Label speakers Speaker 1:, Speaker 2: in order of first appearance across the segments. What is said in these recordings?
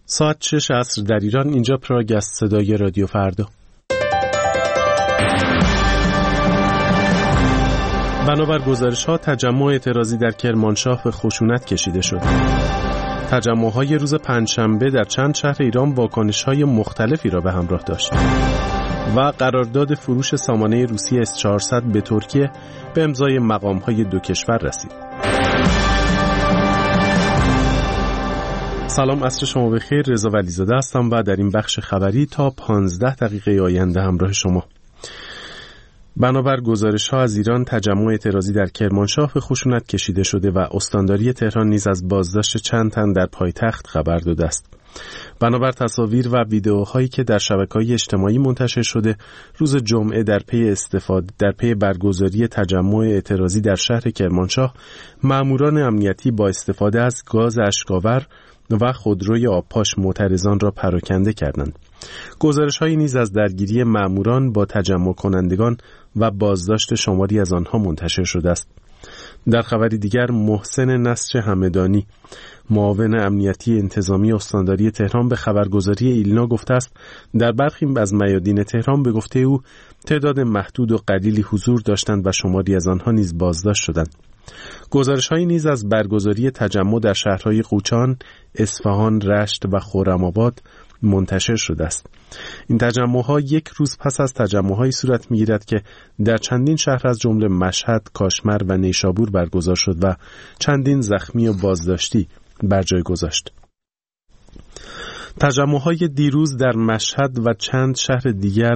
Speaker 1: ساعت 6 عصر در ایران. اینجا پراگ است، صدای رادیو فردا. بنابر گزارش‌ها تجمع اعتراضی در کرمانشاه به خشونت کشیده شد. تجمع‌های روز پنجشنبه در چند شهر ایران واکنش‌های مختلفی را به همراه داشت و قرارداد فروش سامانه روسی S-400 به ترکیه به امضای مقام‌های دو کشور رسید. سلام، عصر شما بخیر. رضا ولیزاده هستم و در این بخش خبری تا 15 دقیقه آینده همراه شما. بنابر گزارش‌ها از ایران تجمع اعتراضی در کرمانشاه به خشونت کشیده شده و استانداری تهران نیز از بازداشت چند تن در پایتخت خبر داده است. بنابر تصاویر و ویدئوهایی که در شبکه‌های اجتماعی منتشر شده، روز جمعه در پی برگزاری تجمع اعتراضی در شهر کرمانشاه، ماموران امنیتی با استفاده از گاز اشک‌آور و خودروی آبپاش معترضان را پراکنده کردند. گزارش‌هایی نیز از درگیری ماموران با تجمع کنندگان و بازداشت شماری از آنها منتشر شده است. در خبری دیگر، محسن نصر همدانی، معاون امنیتی انتظامی استانداری تهران، به خبرگزاری ایلنا گفته است در برخی از میادین تهران به گفته او تعداد محدود و قلیلی حضور داشتند و شماری از آنها نیز بازداشت شدند. گزارش‌هایی نیز از برگزاری تجمع در شهرهای قوچان، اصفهان، رشت و خرم‌آباد منتشر شده است. این تجمع‌ها یک روز پس از تجمع‌هایی صورت می‌گیرد که در چندین شهر از جمله مشهد، کاشمر و نیشابور برگزار شد و چندین زخمی و بازداشتی بر جای گذاشت. تجمع‌های دیروز در مشهد و چند شهر دیگر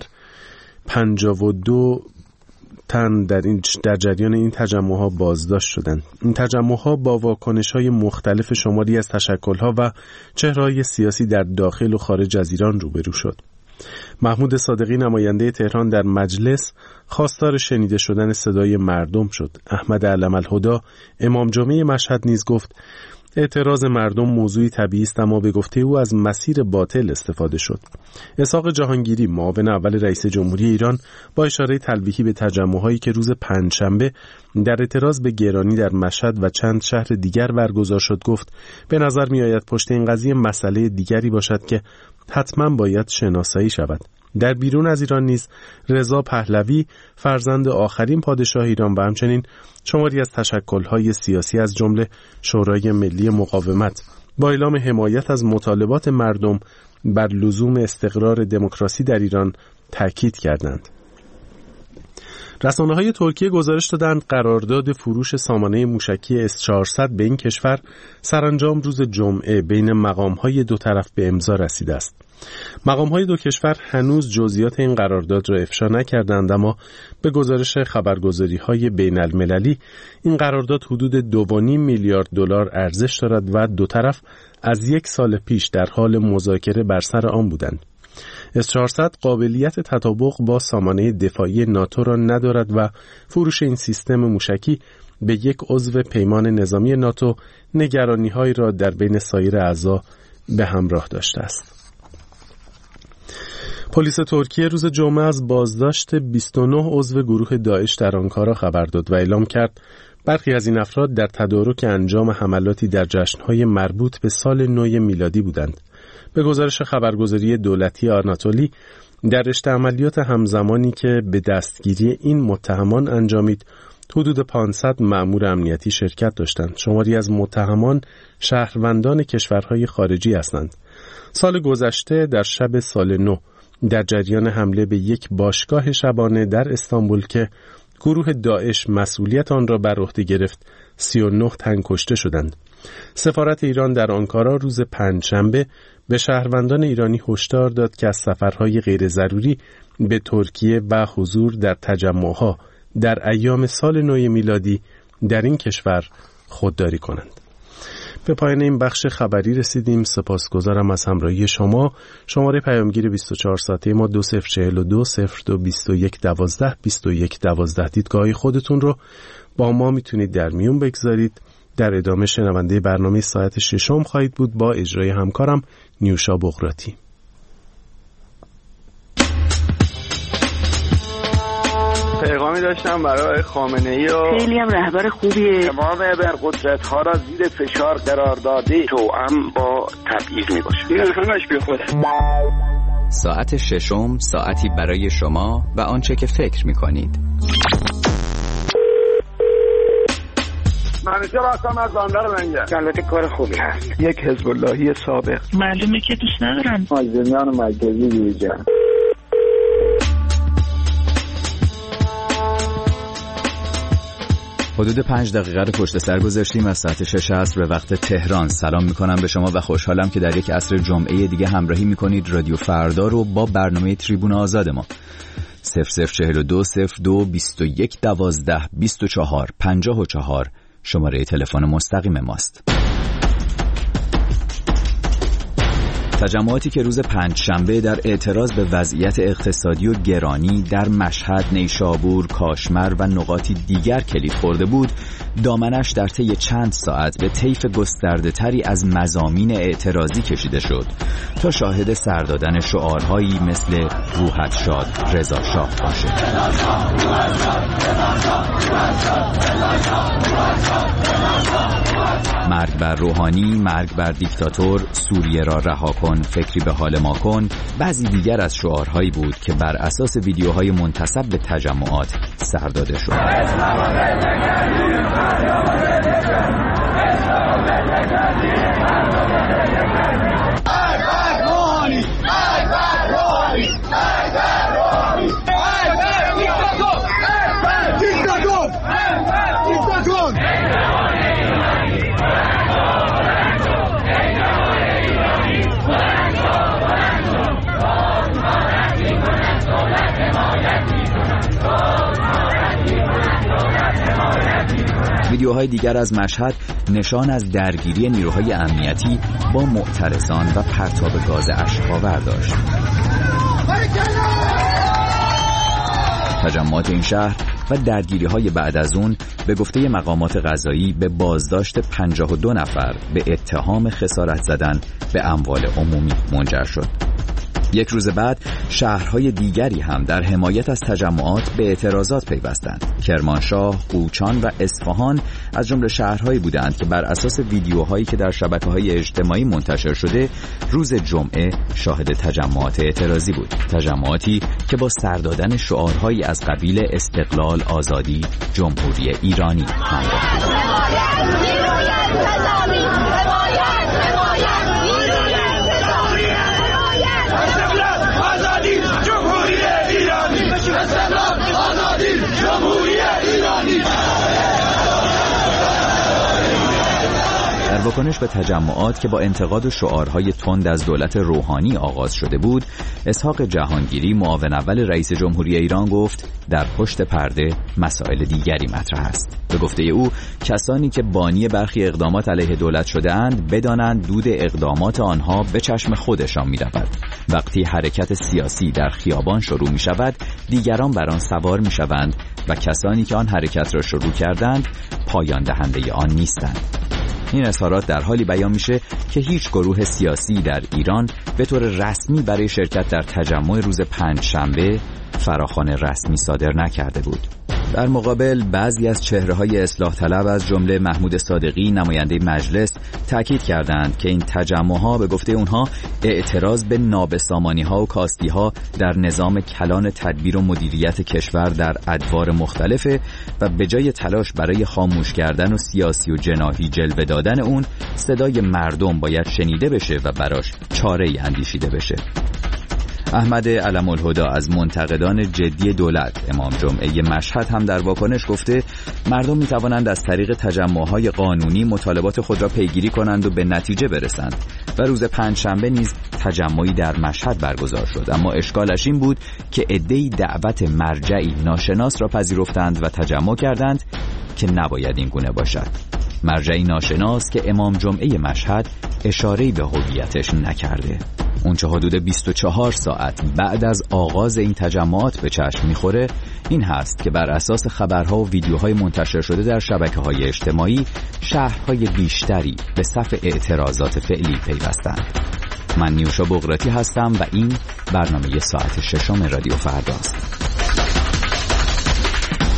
Speaker 1: 52 تن در جریان این تجمع‌ها بازداشت شدند. این تجمع‌ها با واکنش‌های مختلف شماری از تشکل‌ها و چهره‌های سیاسی در داخل و خارج از ایران روبرو شد. محمود صادقی، نماینده تهران در مجلس، خواستار شنیده شدن صدای مردم شد. احمد علم‌الهدی، امام جمعه مشهد، نیز گفت اعتراض مردم موضوعی طبیعی است، اما به گفته او از مسیر باطل استفاده شد. اسحاق جهانگیری، معاون اول رئیس جمهوری ایران، با اشاره تلویحی به تجمع‌هایی که روز پنجشنبه در اعتراض به گرانی در مشهد و چند شهر دیگر برگزار شد، گفت به نظر می‌آید پشت این قضیه مسئله دیگری باشد که حتما باید شناسایی شود. در بیرون از ایران نیز رضا پهلوی، فرزند آخرین پادشاه ایران، و همچنین شماری از تشکل‌های سیاسی از جمله شورای ملی مقاومت، با اعلام حمایت از مطالبات مردم بر لزوم استقرار دموکراسی در ایران تاکید کردند. رسانه‌های ترکیه گزارش دادند قرارداد فروش سامانه موشکی S-400 به این کشور سرانجام روز جمعه بین مقام‌های دو طرف به امضا رسیده است. مقام‌های دو کشور هنوز جزئیات این قرارداد را افشا نکردند، اما به گزارش خبرگزاری‌های بین‌المللی این قرارداد حدود 2.5 میلیارد دلار ارزش دارد و دو طرف از یک سال پیش در حال مذاکره بر سر آن بودند. S-400 قابلیت تطابق با سامانه دفاعی ناتو را ندارد و فروش این سیستم موشکی به یک عضو پیمان نظامی ناتو نگرانی‌هایی را در بین سایر اعضا به همراه داشته است. پلیس ترکیه روز جمعه از بازداشت 29 عضو گروه داعش در آنکارا خبر داد و اعلام کرد برخی از این افراد در تدارک انجام حملاتی در جشن‌های مربوط به سال نو میلادی بودند. به گزارش خبرگزاری دولتی آناتولی، در رشته عملیات همزمانی که به دستگیری این متهمان انجامید، حدود 500 مأمور امنیتی شرکت داشتند. شماری از متهمان شهروندان کشورهای خارجی هستند. سال گذشته در شب سال نو در جریان حمله به یک باشگاه شبانه در استانبول که گروه داعش مسئولیت آن را بر عهده گرفت، 39 تن کشته شدند. سفارت ایران در آنکارا روز پنجشنبه به شهروندان ایرانی هشدار داد که از سفرهای غیر ضروری به ترکیه و حضور در تجمعها در ایام سال نو میلادی در این کشور خودداری کنند. به پایان این بخش خبری رسیدیم. سپاسگزارم از همراهی شما. شماره پیامگیر 24 ساعته ما 2042 02 21 12 21 12. دیدگاه خودتون رو با ما میتونید در میون بگذارید. در ادامه شنونده برنامه ساعت ششم خواهید بود با اجرای همکارم نیوشا بغراتی.
Speaker 2: پیغام پیغامی داشتم برای خامنه‌ای و
Speaker 3: خیلی هم رهبر خوبیه.
Speaker 4: تمام ابرقدرت‌ها را زیر فشار قرار داده توأم با تبعیض میباشه. این همش بی خوده.
Speaker 5: ساعت ششم، ساعتی برای شما و آنچه که فکر می‌کنید.
Speaker 4: منیجر هستم از بندر منگل. البته کار خوبی هست.
Speaker 2: یک حزب اللهی سابق.
Speaker 3: معلومه که دوست ندارم.
Speaker 4: مازندران مرکزی بیرجان.
Speaker 5: حدود 5 دقیقه رو پشت سر گذاشتیم از ساعت 6 عصر به وقت تهران. سلام میکنم به شما و خوشحالم که در یک عصر جمعه دیگه همراهی میکنید رادیو فردا رو با برنامه تریبون آزاد ما. 0042 02 21 12 24 54 شماره تلفن مستقیم ماست. تجمعاتی که روز پنجشنبه در اعتراض به وضعیت اقتصادی و گرانی در مشهد، نیشابور، کاشمر و نقاطی دیگر کلید خورده بود، دامنش در طی چند ساعت به طیف گسترده‌تری از مضامین اعتراضی کشیده شد تا شاهد سر دادن شعارهایی مثل روحت شاد رضا شاه باشه. مرگ بر روحانی، مرگ بر دیکتاتور، سوریه را رها کن، فکری به حال ما کن، بعضی دیگر از شعارهایی بود که بر اساس ویدیوهای منتسب به تجمعات سر داده شد. ویدیوهای دیگر از مشهد نشان از درگیری نیروهای امنیتی با معترضان و پرتاب گاز اشک‌آور داشت. تجمعات این شهر و درگیری‌های بعد از اون به گفته مقامات قضایی به بازداشت 52 نفر به اتهام خسارت زدن به اموال عمومی منجر شد. یک روز بعد شهرهای دیگری هم در حمایت از تجمعات به اعتراضات پیوستند. کرمانشاه، قوچان و اصفهان از جمله شهرهایی بودند که بر اساس ویدیوهایی که در شبکه‌های اجتماعی منتشر شده روز جمعه شاهد تجمعات اعتراضی بود. تجمعاتی که با سر دادن شعارهایی از قبیل استقلال، آزادی، جمهوری ایرانی همراه بود. در واکنش به تجمعات که با انتقاد و شعارهای تند از دولت روحانی آغاز شده بود، اسحاق جهانگیری معاون اول رئیس جمهوری ایران گفت در پشت پرده مسائل دیگری مطرح است. به گفته او کسانی که بانی برخی اقدامات علیه دولت شده اند بدانند دود اقدامات آنها به چشم خودشان می رود. وقتی حرکت سیاسی در خیابان شروع می شود دیگران بر آن سوار می شوند و کسانی که آن حرکت را شروع کردند پایان دهنده آن نیستند. این اظهارات در حالی بیان میشه که هیچ گروه سیاسی در ایران به طور رسمی برای شرکت در تجمع روز پنجشنبه فراخوان رسمی صادر نکرده بود. در مقابل بعضی از چهره‌های اصلاح طلب از جمله محمود صادقی نماینده مجلس تاکید کردند که این تجمع‌ها به گفته اونها اعتراض به نابسامانی‌ها و کاستی‌ها در نظام کلان تدبیر و مدیریت کشور در ادوار مختلفه و به جای تلاش برای خاموش کردن و سیاسی و جناحی جلوه دادن اون صدای مردم باید شنیده بشه و براش چاره‌ای اندیشیده بشه. احمد علم‌الهدی از منتقدان جدی دولت امام جمعه مشهد هم در واکنش گفته مردم می‌توانند از طریق تجمع‌های قانونی مطالبات خود را پیگیری کنند و به نتیجه برسند و روز پنجشنبه نیز تجمعی در مشهد برگزار شد، اما اشکالش این بود که عده‌ای دعوت مرجعی ناشناس را پذیرفتند و تجمع کردند که نباید این گونه باشد. مرجعی ناشناس که امام جمعه مشهد اشاره‌ای به هویتش نکرده. اونچه حدود 24 ساعت بعد از آغاز این تجمعات به چشم میخوره این هست که بر اساس خبرها و ویدیوهای منتشر شده در شبکه‌های اجتماعی شهرهای بیشتری به صف اعتراضات فعلی پیوستند. من نیوشا بغراتی هستم و این برنامه ساعت 6 رادیو فرداست.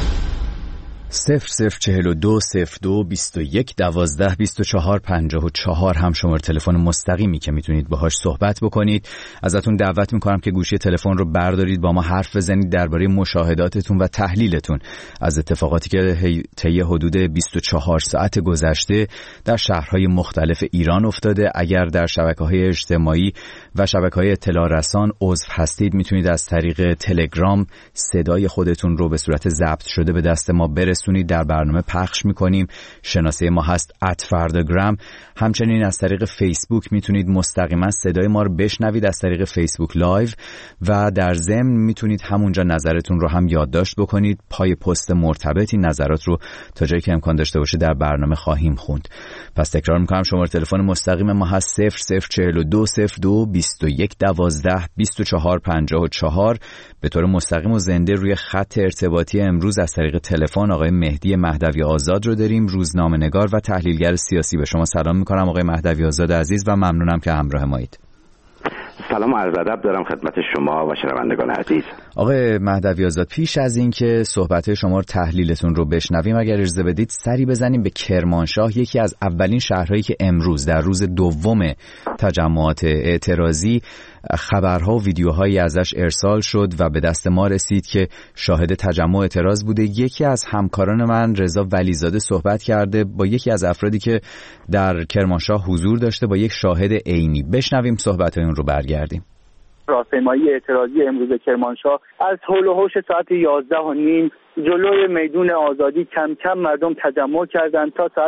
Speaker 5: 0042 02 21 12 24 54 هم شماره تلفن مستقیمی که میتونید باهاش صحبت بکنید. ازتون دعوت میکنم که گوشی تلفن رو بردارید، با ما حرف بزنید درباره مشاهداتتون و تحلیلتون از اتفاقاتی که طی حدود 24 ساعت گذشته در شهرهای مختلف ایران افتاده. اگر در شبکه‌های اجتماعی و شبکه‌های اطلاع رسان عضو هستید، میتونید از طریق تلگرام صدای خودتون رو به صورت ضبط شده به دست ما برسونید، در برنامه پخش میکنیم. شناسه ما هست @فرداگرام. همچنین از طریق فیسبوک میتونید مستقیما صدای ما رو بشنوید از طریق فیسبوک لایو و در ضمن میتونید همونجا نظرتون رو هم یادداشت بکنید. پای پست مرتبط این نظرات رو تا جایی که امکان داشته باشه در برنامه خواهیم خوند. پس تکرار میکنم شماره تلفن مستقیم ما هست 0042 02 21 12 24 54. به طور مستقیم و زنده روی خط ارتباطی امروز از طریق تلفن آقای مهدی مهدوی آزاد رو داریم، روزنامه‌نگار و تحلیلگر سیاسی. به شما سلام میکنم آقای مهدوی آزاد عزیز و ممنونم که همراه مایید.
Speaker 4: سلام و عرض ادب دارم خدمت شما و شنوندگان عزیز.
Speaker 5: آقای مهدوی آزاد، پیش از این که صحبت‌های شما رو تحلیلتون رو بشنویم، اگر اجازه بدید سری بزنیم به کرمانشاه، یکی از اولین شهرهایی که امروز در روز دوم تجمعات اعتراضی خبرها و ویدیوهایی ازش ارسال شد و به دست ما رسید که شاهد تجمع اعتراض بوده. یکی از همکاران من رضا ولیزاده صحبت کرده با یکی از افرادی که در کرمانشاه حضور داشته، با یک شاهد عینی. بشنویم صحبت‌های اون رو برگردیم.
Speaker 6: راهپیمایی اعتراضی امروز کرمانشاه از حول و حوش ساعت 11:30 جلوی میدون آزادی کم کم مردم تجمع کردند تا ساعت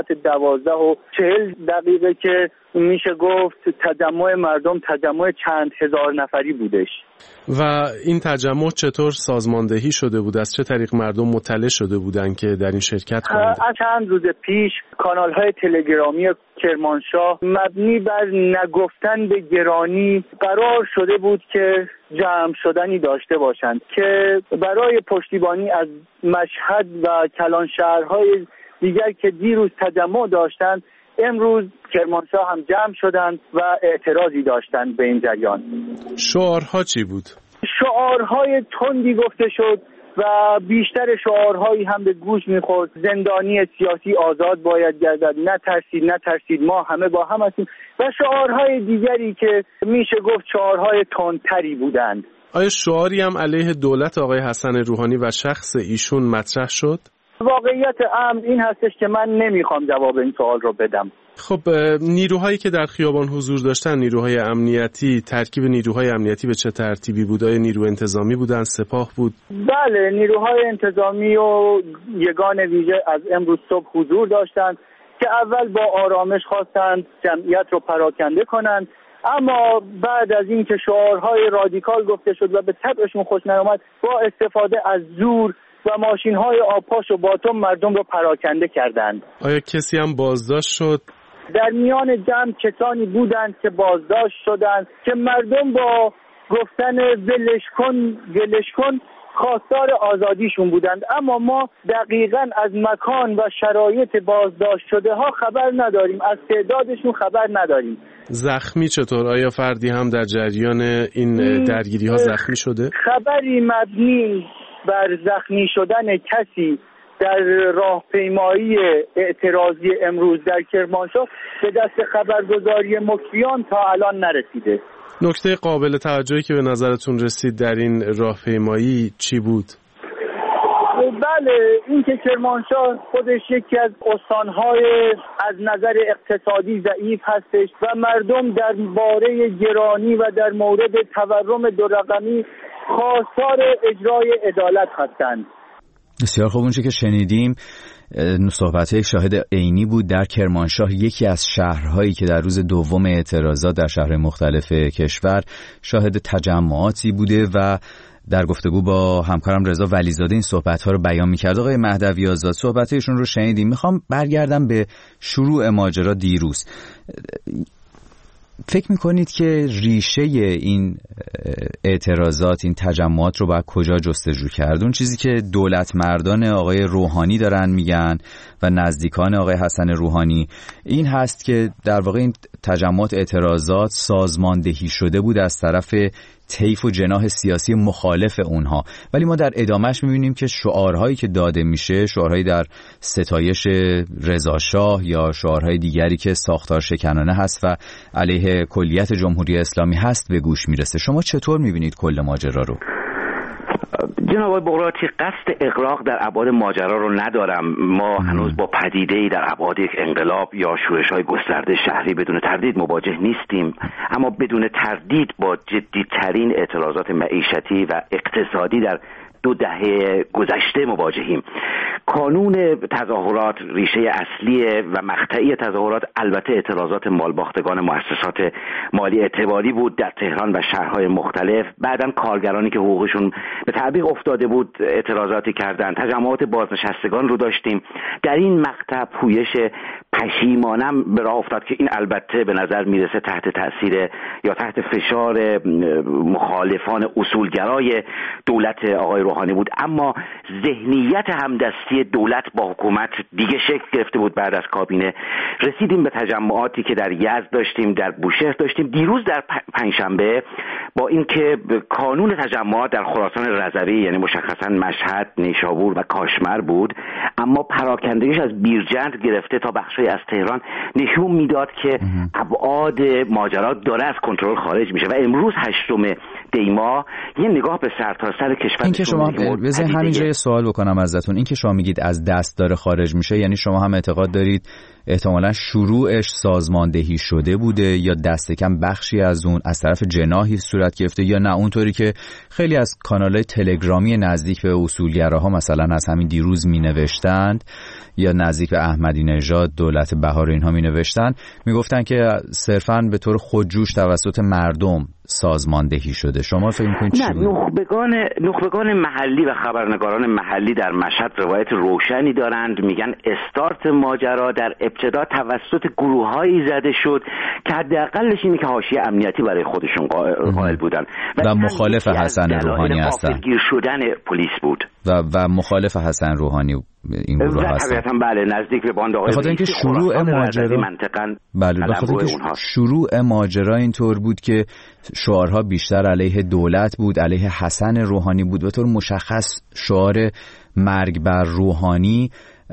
Speaker 6: 12:40 که میشه گفت تجمع مردم تجمع چند هزار نفری بودش.
Speaker 1: و این تجمع چطور سازماندهی شده بود؟ از چه طریق مردم مطلع شده بودن که در این شرکت کنند؟
Speaker 6: از چند روز پیش کانال‌های تلگرامی کرمانشاه مبنی بر نگفتن به گرانی قرار شده بود که جمع شدنی داشته باشند که برای پشتیبانی از مشهد و کلان شهرهای دیگر که دیروز تجمع داشتند، امروز کرمانشاه هم جمع شدند و اعتراضی داشتند به این جریان.
Speaker 1: شعارها چی بود؟
Speaker 6: شعارهای تندی گفته شد و بیشتر شعارهایی هم به گوش میخورد. زندانی سیاسی آزاد باید گردد، نترسید ما همه با هم هستیم و شعارهای دیگری که میشه گفت شعارهای تندتری بودند.
Speaker 1: آیا شعاری هم علیه دولت آقای حسن روحانی و شخص ایشون مطرح شد؟
Speaker 6: واقعیت امر این هستش که من نمیخوام جواب این سوال رو بدم.
Speaker 1: خب نیروهایی که در خیابان حضور داشتن، نیروهای امنیتی، ترکیب نیروهای امنیتی به چه ترتیبی بود؟ آیا نیرو انتظامی بودن، سپاه بود؟
Speaker 6: بله، نیروهای انتظامی و یگان ویژه از امروز صبح حضور داشتند که اول با آرامش خواستند جمعیت رو پراکنده کنند، اما بعد از این که شعارهای رادیکال گفته شد و به طبعشون خوش نیامد، با استفاده از زور و ماشین‌های آبپاش و باتوم مردم رو پراکنده کردند.
Speaker 1: آیا کسی هم بازداشت شد؟
Speaker 6: در میان جمع کسانی بودند که بازداشت شدند که مردم با گفتن ولش کن خواستار آزادیشون بودند، اما ما دقیقاً از مکان و شرایط بازداشت شده ها خبر نداریم، از تعدادشون خبر نداریم.
Speaker 1: زخمی چطور؟ آیا فردی هم در جریان این درگیری ها زخمی شده؟
Speaker 6: خبری مبنی بر زخمی شدن کسی در راهپیمایی اعتراضی امروز در کرمانشاه به دست خبرگزاری مکفیان تا الان نرسیده.
Speaker 1: نکته قابل توجهی که به نظرتون رسید در این راهپیمایی چی بود؟
Speaker 6: بله، این که کرمانشاه خودش یکی از استانهای از نظر اقتصادی ضعیف هستش و مردم در باره گرانی و در مورد تورم دو رقمی خواستار اجرای عدالت هستند.
Speaker 5: بسیار خوب، اونچه که شنیدیم صحبت یک شاهد عینی بود در کرمانشاه، یکی از شهرهایی که در روز دوم اعتراضات در شهرهای مختلف کشور شاهد تجمعاتی بوده و در گفتگو با همکارم رضا ولیزاده این صحبت‌ها رو بیان می‌کرد. آقای مهدوی آزاد، صحبت‌هایشون رو شنیدیم. می‌خوام برگردم به شروع ماجرا دیروز. فکر میکنید که ریشه این اعتراضات، این تجمعات رو باید کجا جستجو کرد؟ اون چیزی که دولت مردان آقای روحانی دارن میگن و نزدیکان آقای حسن روحانی این هست که در واقع این تجمعات، اعتراضات سازماندهی شده بود از طرف طیف و جناح سیاسی مخالف اونها. ولی ما در ادامهش می‌بینیم که شعارهایی که داده میشه، شعارهایی در ستایش رضا شاه یا شعارهای دیگری که ساختار شکنانه هست و علیه کلیت جمهوری اسلامی هست به گوش میرسه. شما چطور می‌بینید کل ماجرا رو؟
Speaker 4: جناب آقای بغراتی، قصد اغراق در ابعاد ماجرا رو ندارم. ما هنوز با پدیده‌ای در ابعاد یک انقلاب یا شورش‌های گسترده شهری بدون تردید مواجه نیستیم، اما بدون تردید با جدی‌ترین اعتراضات معیشتی و اقتصادی در 2 دهه گذشته مواجهیم. کانون تظاهرات ریشه اصلی و مقطعی تظاهرات البته اعتراضات مالباختگان مؤسسات مالی اعتباری بود در تهران و شهرهای مختلف. بعداً کارگرانی که حقوقشون به تعویق افتاده بود اعتراضاتی کردند. تجمعات بازنشستگان رو داشتیم. در این مقطع پویش پشیمانم به راه افتاد که این البته به نظر میرسه تحت تأثیر یا تحت فشار مخالفان اصولگرای دولت آقای روحانی بود، اما ذهنیت همدستی دولت با حکومت دیگه شکل گرفته بود. بعد از کابینه رسیدیم به تجمعاتی که در یزد داشتیم، در بوشهر داشتیم، دیروز در پنجشنبه با اینکه کانون تجمعات در خراسان رضوی یعنی مشخصا مشهد، نیشابور و کاشمر بود، اما پراکندگیش از بیرجند گرفته تا بخشی از تهران نشون میداد که ابعاد ماجرا داره از کنترل خارج میشه. و امروز 8 دی ماه یه نگاه به سرتاسر کشور.
Speaker 5: این که شما بذارید همینجا یه سوال بکنم ازتون، این که شما میگید از دست داره خارج میشه، یعنی شما هم اعتقاد دارید احتمالاً شروعش سازماندهی شده بوده یا دست کم بخشی از اون از طرف جناحی صورت گرفته، یا نه اونطوری که خیلی از کانال‌های تلگرامی نزدیک به اصولگراها مثلا از همین دیروز مینوشتند یا نزدیک به احمدی نژاد، دولت بهار اینها مینوشتن، میگفتن که صرفاً به طور خودجوش توسط مردم سازماندهی شده. شما فکر می‌کنید چی بود؟
Speaker 4: نخبگان محلی و خبرنگاران محلی در مشهد روایت روشنی دارند. میگن استارت ماجرا در ابتدا توسط گروه‌هایی زده شد که حداقلش اینه که حاشیه امنیتی برای خودشون قائل بودن
Speaker 5: و مخالف حسن روحانی هستن.
Speaker 4: گیر شدن پلیس بود
Speaker 5: و مخالف حسن روحانی این گروه هستن.
Speaker 4: طبیعتاً بله، نزدیک به باند آقای
Speaker 5: رئیسی. شروع ماجرا بله، بخاطر اینکه شروع ماجرا اینطور بود که شعارها بیشتر علیه دولت بود، علیه حسن روحانی بود. به طور مشخص شعار مرگ بر روحانی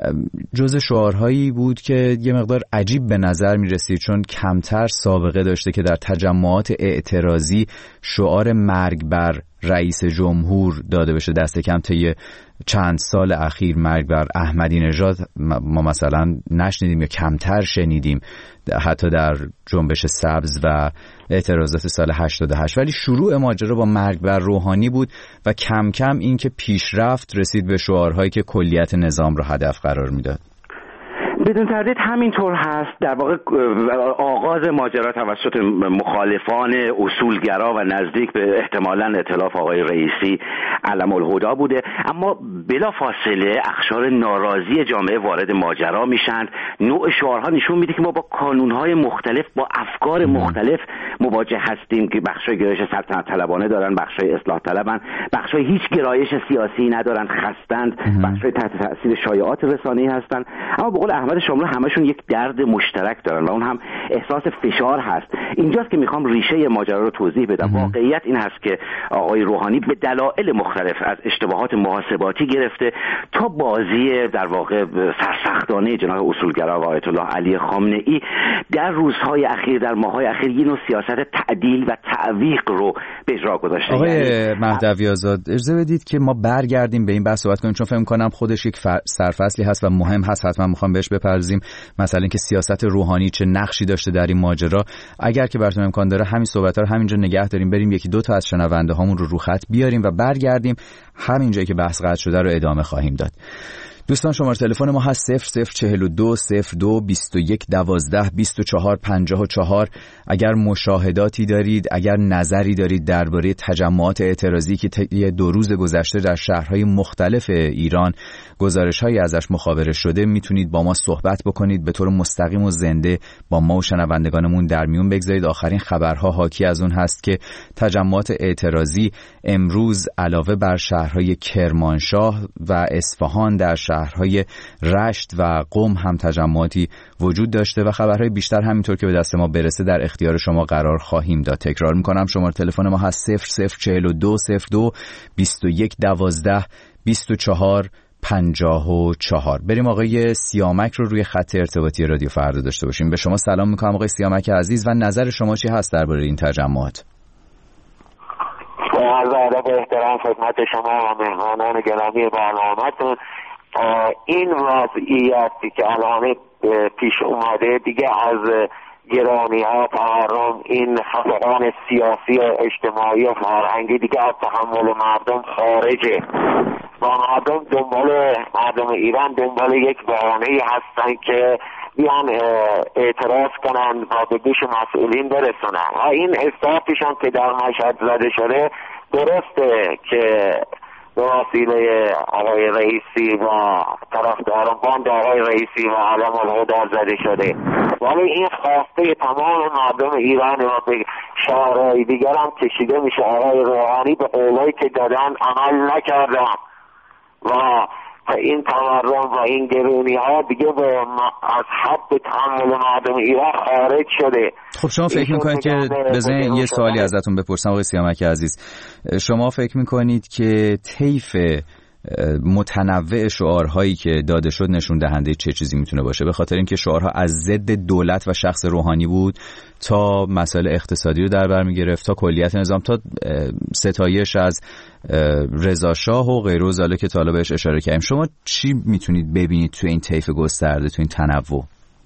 Speaker 5: جز شعارهایی بود که یه مقدار عجیب به نظر می رسید، چون کمتر سابقه داشته که در تجمعات اعتراضی شعار مرگ بر رئیس جمهور داده بشه. دست کم طی چند سال اخیر مرگ بر احمدی نژاد ما مثلا نشنیدیم یا کمتر شنیدیم، حتی در جنبش سبز و اعتراضات سال 88. ولی شروع ماجرا با مرگ بر روحانی بود و کم کم این که پیشرفت رسید به شعارهایی که کلیت نظام رو هدف قرار میداد.
Speaker 4: بدون تردید همینطور هست. در واقع آغاز ماجرا توسط مخالفان اصولگرا و نزدیک به احتمالاً ائتلاف آقای رئیسی علم‌الهدی بوده، اما بلا فاصله اقشار ناراضی جامعه وارد ماجرا میشن. نوع شعارها نشون میده که ما با کانونهای مختلف، با افکار مختلف مواجه هستیم که بخشای گرایش سلطنت طلبانه دارن، بخشای اصلاح طلبن، بخشای هیچ گرایش سیاسی ندارن، خستند، بخشای تحت تاثیر شایعات رسانه‌ای هستن. اما به قول احمد شاملو همشون یک درد مشترک دارن و اون هم احساس فشار هست. اینجاست که میخوام ریشه ماجرا رو توضیح بدم. واقعیت این هست که آقای روحانی به دلایل مختلف از اشتباهات محاسباتی گرفته تا بازی در واقع سرسختانه جناح اصولگرا و آیت الله علی خامنه‌ای در روزهای اخیر، در ماه‌های اخیر یه نوع سیاست تعدیل و تعویق رو به اجرا گذاشته.
Speaker 5: آقای مهدوی آزاد، اجازه بدید که ما برگردیم به این بحث صحبت کنیم، چون فکر می‌کنم خودش یک سرفصلی هست و مهم هست، حتما می‌خوام بهش بپردازیم. مثلا اینکه سیاست روحانی چه نقشی داشته در این ماجرا. اگر که براتون امکان داره همین صحبت‌ها رو همینجا نگه داریم، بریم یکی دو تا از شنونده هامون رو خط بیاریم و برگردیم همین جایی که بحث قطع شده رو ادامه خواهیم داد. دوستان شماره تلفن ما هست 0042 02 21 12 24 54. اگر مشاهداتی دارید، اگر نظری دارید درباره تجمعات اعتراضی که طی 2 روز گذشته در شهرهای مختلف ایران گزارش‌هایی ازش مخابره شده، میتونید با ما صحبت بکنید، به طور مستقیم و زنده با ما و شنوندگانمون در میون بگذارید. آخرین خبرها حاکی از اون هست که تجمعات اعتراضی امروز علاوه بر شهرهای کرمانشاه و اصفهان در شهرهای رشت و قم هم تجمعاتی وجود داشته و خبرهای بیشتر همینطور که به دست ما برسه در اختیار شما قرار خواهیم داد. تکرار میکنم شماره تلفن ما هست 0042 02 21 12 24 54. بریم آقای سیامک رو روی خط ارتباطی رادیو فردا داشته باشیم. به شما سلام میکنم آقای سیامک عزیز و نظر شما چی هست درباره این تجمعات؟
Speaker 7: عرض ادب و احترام خدمت شما و مهمانان گرامی برنامه‌تون. این وضعیتی که الان پیش اومده دیگه از گرانی ها، تحرم، این خفقان سیاسی و اجتماعی و فرهنگی دیگه از تحمل مردم خارجه و مردم ایران دنبال یک بهانه‌ای هستن که بیان اعتراض کنن و به گوش مسئولین برسونن و این اصلاحاتشان که در مشهد زده شده درسته که به وسیله آقای رئیسی و طرفداران باند آقای رئیسی و علم الهدی زده شده، ولی این خواسته تمام مردم ایران و به شهرهای دیگر هم کشیده میشه. آقای روحانی به قولایی که دادن عمل نکردن و این تورم و این گرونی ها دیگه از حد تحمل مردم ایران خارج شده.
Speaker 5: خب شما فکر میکنید که بذارین یه سوالی ازتون بپرسم آقای سیامک عزیز، شما فکر میکنید که طیف متنوع شعارهایی که داده شد نشون دهنده چه چیزی میتونه باشه؟ به خاطر اینکه شعارها از ضد دولت و شخص روحانی بود تا مسائل اقتصادی رو در بر میگرفت تا کلیت نظام تا ستایش از رضا شاه و غیره و زاله که تا حالا بهش اشاره کردیم. شما چی میتونید ببینید تو این طیف گسترده، تو این تنوع؟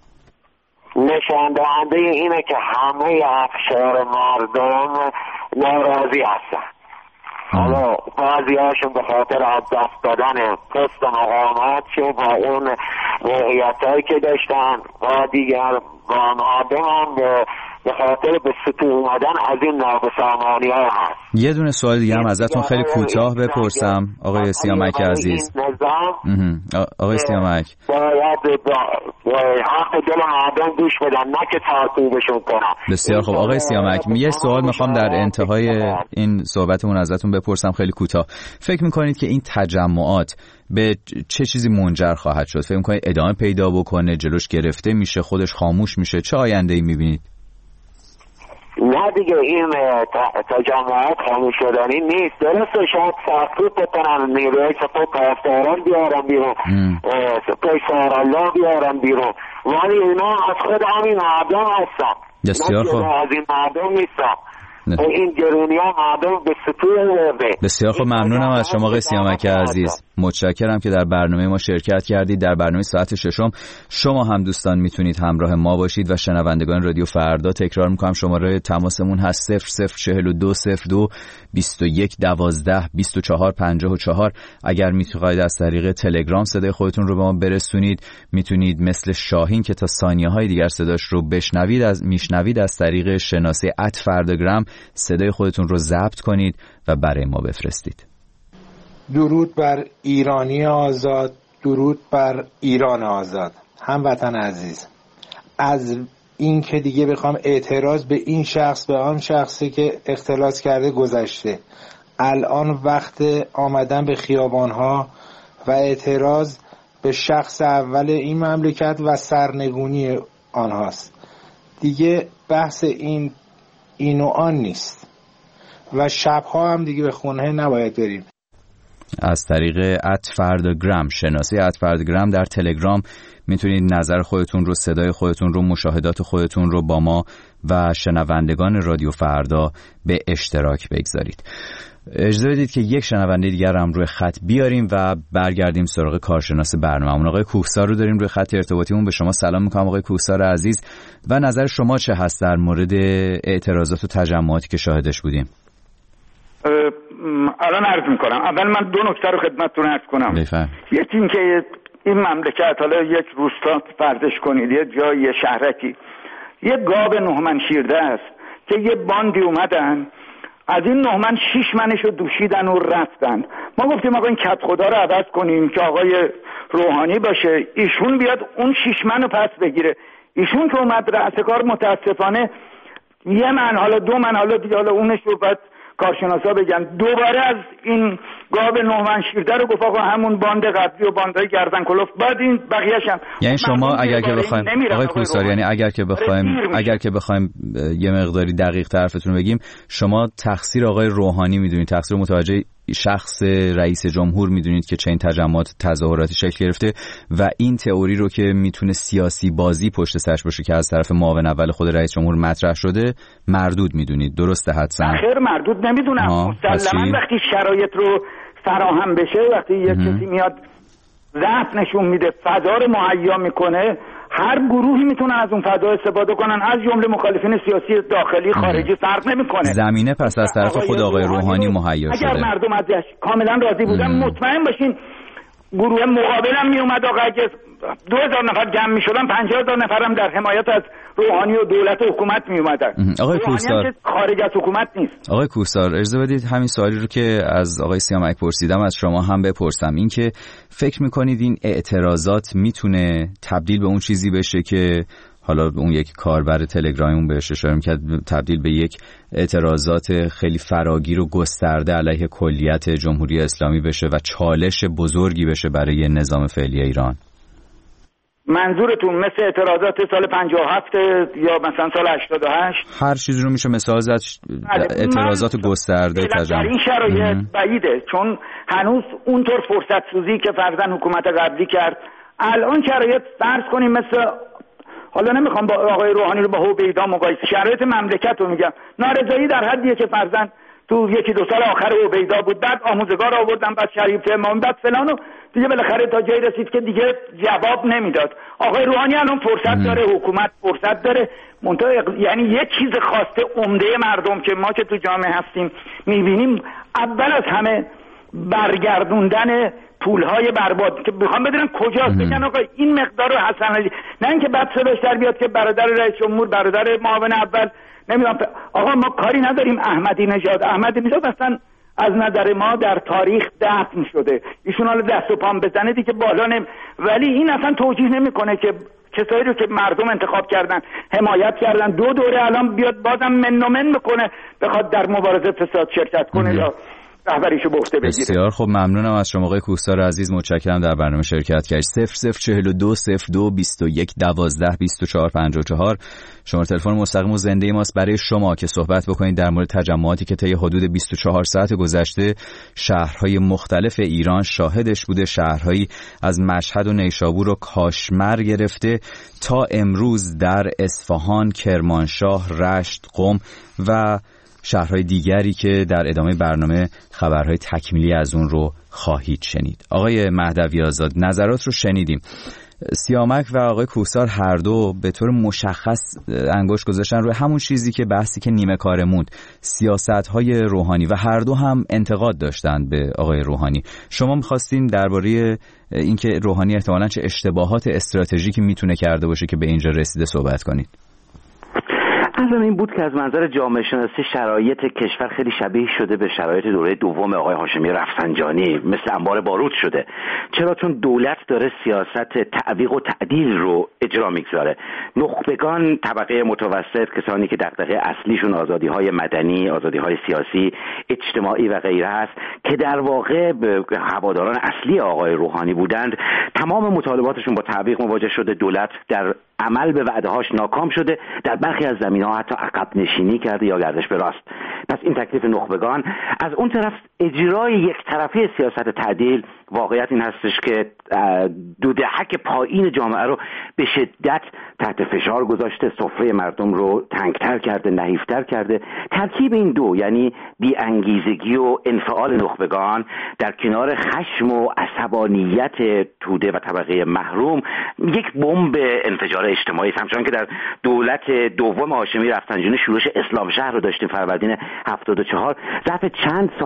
Speaker 7: نشان دهنده اینه که همه اقشار مردم ناراضی هستن. حالا بعضی هاشون به خاطر از دست دادن پست مقامات و اون موقعیت هایی که داشتن و دیگر و مردم هم به خاطر به سطوح اومدن از این نابسامانی ها هست.
Speaker 5: یه دونه سوال دیگه هم ازتون خیلی کوتاه بپرسم آقای سیامک عزیز. آقای سیامک
Speaker 7: باید حق دل مردم گوش بدن، نه که ترکوبشون کنن.
Speaker 5: بسیار خب آقای سیامک، یه سوال میخوام در انتهای این صحبتمون ازتون بپرسم خیلی کوتاه. فکر میکنید که این تجمعات به چه چیزی منجر خواهد شد؟ فکر میکنید ادامه پیدا بکنه، جلوش گرفته میشه، خودش خاموش میشه؟ چه آینده‌ای میبینید؟
Speaker 7: نه دیگه این تجمعات خاموش شدنی نیست. درسته شاید سرکوب بکنن، نیروی سپاه پاسداران بیارن بیرون، سپاه سارالله بیارن بیرون، ولی اینا از خود همین مردم هستن.
Speaker 5: بسیار خوب.
Speaker 7: از این مردم نیستن. این گرونی ها مردم به سطوح ورده.
Speaker 5: بسیار خوب، ممنونم از شما آقای سیامک عزیز. متشکرم که در برنامه ما شرکت کردید. در برنامه ساعت 6 شما هم دوستان میتونید همراه ما باشید و شنوندگان رادیو فردا. تکرار میکنم شماره تماسمون هست 0042 02 21 12 24 54. اگر میخواید از طریق تلگرام صدای خودتون رو به ما برسونید، میتونید مثل شاهین که تا ثانیه‌های دیگر صداش رو میشنوید از طریق شناسه @فرداگرام صدای خودتون رو ضبط کنید و برای ما بفرستید.
Speaker 8: درود بر ایرانی آزاد، درود بر ایران آزاد. هموطن عزیز، از این که دیگه بخوام اعتراض به این شخص به آن شخصی که اختلاس کرده گذشته. الان وقت آمدن به خیابانها و اعتراض به شخص اول این مملکت و سرنگونی آنهاست. دیگه بحث این و آن نیست و شبها هم دیگه به خونه نباید بریم.
Speaker 5: از طریق @فرداگرام شناسی @فرداگرام در تلگرام میتونید نظر خودتون رو، صدای خودتون رو، مشاهدات خودتون رو با ما و شنوندگان رادیو فردا به اشتراک بگذارید. اجازه بدید که یک شنونده دیگر هم روی خط بیاریم و برگردیم سراغ کارشناس برنامه‌مون. آقای کوهسار رو داریم روی خط ارتباطیمون. به شما سلام میکنم آقای کوهسار عزیز و نظر شما چه هست در مورد اعتراضات و تجمعاتی که شاهدش بودیم؟
Speaker 2: الان عرض میکنم. اول من دو نکته رو خدمتتون عرض کنم. یکی این که این مملکت، حالا یک روستا فرضش کنید، یه جای، یه شهرکی، یه گاو 9 من شیرده است که یه باندی اومدن از این 9 من 6 منشو دوشیدن و رفتن. ما گفتیم آقا این کت خدا رو عوض کنیم که آقای روحانی باشه، ایشون بیاد اون 6 منو پس بگیره. ایشون که اومد رأس کار متاسفانه 1 من، حالا 2 من، حالا دیگه حالا اونش رو بعد کارشناسا بگن. دوباره از این گاو نومنشیرده رو گفت آقا همون باند قبلی و باندهای گردن کلفت بعد این بقیه‌اش هم.
Speaker 5: یعنی شما اگر که بخوایم آقای کوهسار، یعنی اگر که بخوایم یه مقداری دقیق طرفتون بگیم، شما تقصیر آقای روحانی میدونید، تقصیر متوجه شخص رئیس جمهور میدونید که چه این تجمعات تظاهراتی شکل گرفته و این تئوری رو که میتونه سیاسی بازی پشت سرش باشه که از طرف معاون اول خود رئیس جمهور مطرح شده مردود میدونید، درسته؟ حتما
Speaker 2: خیر مردود نمیدونم، مسلما وقتی شرایط رو فراهم بشه، وقتی یک کسی میاد ضعف نشون میده، فضا رو مهیا میکنه، هر گروهی میتونن از اون فضا استفاده کنن، از جمله مخالفین سیاسی داخلی خارجی، فرق نمیکنه.
Speaker 5: زمینه پس از طرف خود آقای روحانی مهیا شده.
Speaker 2: اگر مردم ازش کاملا راضی بودن مطمئن باشین گروه مقابلم میومد، آقا اگه 2000 نفر جمع میشدن 50000 نفرم در حمایت از روحانی و دولت و حکومت میومدن.
Speaker 5: آقای کوهسار
Speaker 2: خارج از حکومت نیست.
Speaker 5: آقای کوهسار اجازه بدید همین سوالی رو که از آقای سیامک پرسیدم از شما هم بپرسم، این که فکر میکنید این اعتراضات میتونه تبدیل به اون چیزی بشه که حالا اون یک کاربر تلگرامیمون بهش اشاره می‌کرد، تبدیل به یک اعتراضات خیلی فراگیر و گسترده علیه کلیت جمهوری اسلامی بشه و چالش بزرگی بشه برای نظام فعلی ایران؟
Speaker 2: منظورتون مثل اعتراضات سال 57 یا مثلا سال 88؟
Speaker 5: هر چیزی رو میشه مثال زد، اعتراضات گسترده
Speaker 2: در این شرایط بعیده، چون هنوز اونطور فرصت سوزی که فرضاً حکومت قبلی کرد الان شرایط فرض کنیم مثل، حالا نمیخوام با آقای روحانی رو با هویدا مقایسه، شرایط مملکت رو میگم، نارضایی در حدیه که فرضاً تو یکی دو سال آخر هویدا بود، بعد آموزگار آوردن، بعد شریف امام، بعد فلان، و دیگه بالاخره تا جایی رسید که دیگه جواب نمیداد. آقای روحانی الان فرصت داره، حکومت فرصت داره، یعنی یک چیز خواسته عمده مردم که ما که تو جامعه هستیم میبینیم، اول از همه برگردوندن پولهای برباد که میخوام بدونن کجاست، بگن آقا این مقدار رو حسن علی، نه اینکه بعد صداش در بیاد که برادر رئیس جمهور، برادر معاون اول، نمیدونم آقا ما کاری نداریم احمدی نژاد اصلا از نظر ما در تاریخ دفن شده، ایشون حالا دست و پام بزنه دیگه بالا ولی این اصلا توجیه نمیکنه که کسایی رو که مردم انتخاب کردن، حمایت کردن، دو دوره الان بیاد بازم من میکنه بخواد در مبارزه فساد شرکت کنه یا رهبریشو به عهده بگیره.
Speaker 5: بسیار خب، ممنونم از شما آقای کوهسار عزیز، متشکرم در برنامه شرکت کردید. 0042 02 21 12 24 54 شماره تلفن مستقیم و زنده ماست برای شما که صحبت بکنید در مورد تجمعاتی که طی حدود 24 ساعت گذشته شهرهای مختلف ایران شاهدش بوده، شهرهایی از مشهد و نیشابور و کاشمر گرفته تا امروز در اصفهان، کرمانشاه، رشت، قم و شهرهای دیگری که در ادامه برنامه خبرهای تکمیلی از اون رو خواهید شنید. آقای مهدوی آزاد، نظرات رو شنیدیم. سیامک و آقای کوهسار هر دو به طور مشخص انگشت گذاشتن روی همون چیزی که بحثی که نیمه کاره موند، سیاست‌های روحانی، و هر دو هم انتقاد داشتند به آقای روحانی. شما می‌خواستین درباره اینکه روحانی احتمالاً چه اشتباهات استراتژیکی میتونه کرده باشه که به اینجا رسیده صحبت کنید.
Speaker 4: از این بود که از منظر جامعه شناسی شرایط کشور خیلی شبیه شده به شرایط دوره دوم آقای هاشمی رفسنجانی، مثل انبار بارود شده. چرا؟ چون دولت داره سیاست تعویق و تعدیل رو اجرا میگذاره. نخبگان، طبقه متوسط، کسانی که دغدغه اصلیشون آزادی‌های مدنی، آزادی‌های سیاسی، اجتماعی و غیره است که در واقع هواداران اصلی آقای روحانی بودند، تمام مطالباتشون با تعویق مواجه شده. دولت در عمل به وعده‌هاش ناکام شده، در برخی از زمینه‌ها حتی عقب نشینی کرده یا گردش به راست. پس این تکلیف نخبگان. از اون طرف اجرای یک طرفی سیاست تعدیل، واقعیت این هستش که دو دهک پایین جامعه رو به شدت تحت فشار گذاشته، سفره مردم رو تنگتر کرده، نحیفتر کرده. ترکیب این دو، یعنی بی‌انگیزگی و انفعال نخبگان در کنار خشم و عصبانیت توده و طبقه محروم، یک بمب انفجار اجتماعی است. همچنان که در دولت دوم هاشمی رفسنجانی شورش اسلام شهر رو داشتیم فروردین 74، ظرف چند ساعت تمام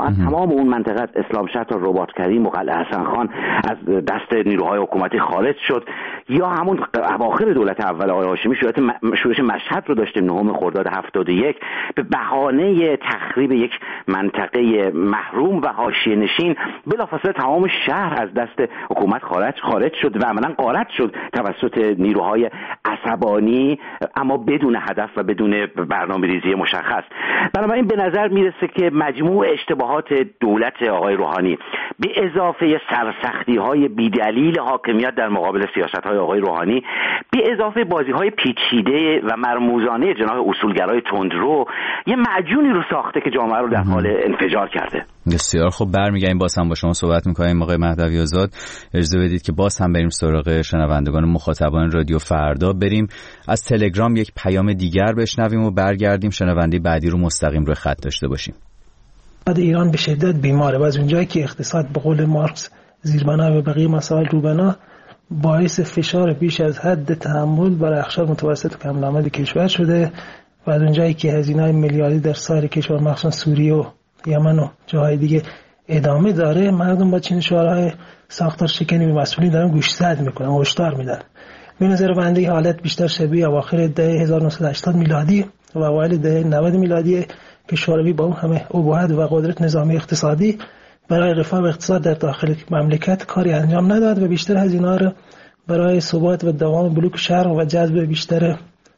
Speaker 4: تمام اون منطقه از اسلام شهر تا رباط کریم و قلعه حسن خان از دست نیروهای حکومتی خارج شد. یا همون اواخر دولت اول آقای هاشمی شورش مشهد رو داشتیم 9 خرداد 71 به بهانه تخریب یک منطقه محروم و حاشیه‌نشین بلافاصله تمام شهر از دست حکومت خارج شد و عملاً غارت شد توسط نیروهای عصبانی اما بدون هدف و بدون برنامه‌ریزی مشخص. بنابراین به نظر میرسه که مجموع اشتباهات دولت آقای روحانی به اضافه سرسختی‌های بی‌دلیل حاکمیت در مقابل سیاست‌های آقای روحانی به اضافه بازی‌های پیچیده و مرموزانه جناح اصولگرای تندرو یه معجونی رو ساخته که جامعه رو در حال انفجار کرده.
Speaker 5: بسیار خب، برمیگردیم باز هم با شما صحبت می‌کنیم آقای مهدوی آزاد. اجازه بدید که باز هم بریم سراغ شنوندگان مخاطبان رادیو فردا. بریم از تلگرام یک پیام دیگر بشنویم و برگردیم شنونده بعدی رو مستقیم روی خط داشته باشیم.
Speaker 9: ایران به شدت بیماره و از اونجایی که اقتصاد به قول مارکس زیربنا و بقیه مسائل روبنا باعث فشار بیش از حد تحمل بر اقشار متوسط و کم درآمد کشور شده و از اونجایی که هزینه‌های میلیاردی در سایر کشور مخصوصا سوریه و یمن و جاهای دیگه ادامه داره، مردم با چنین شعارهای ساختار شکنی به مسئولین دارن گوشزد میکنن، هشدار میدن. به نظر بنده این حالت بیشتر شبیه اواخر دهه 1980 میلادی و اوایل دهه 90 میلادی که شوروی با اون همه ابهت و قدرت نظامی اقتصادی برای رفاه و اقتصاد در داخل مملکت کاری انجام نداد و بیشتر هزینه‌ها را برای ثبات و دوام بلوک شرق و جذب بیشتر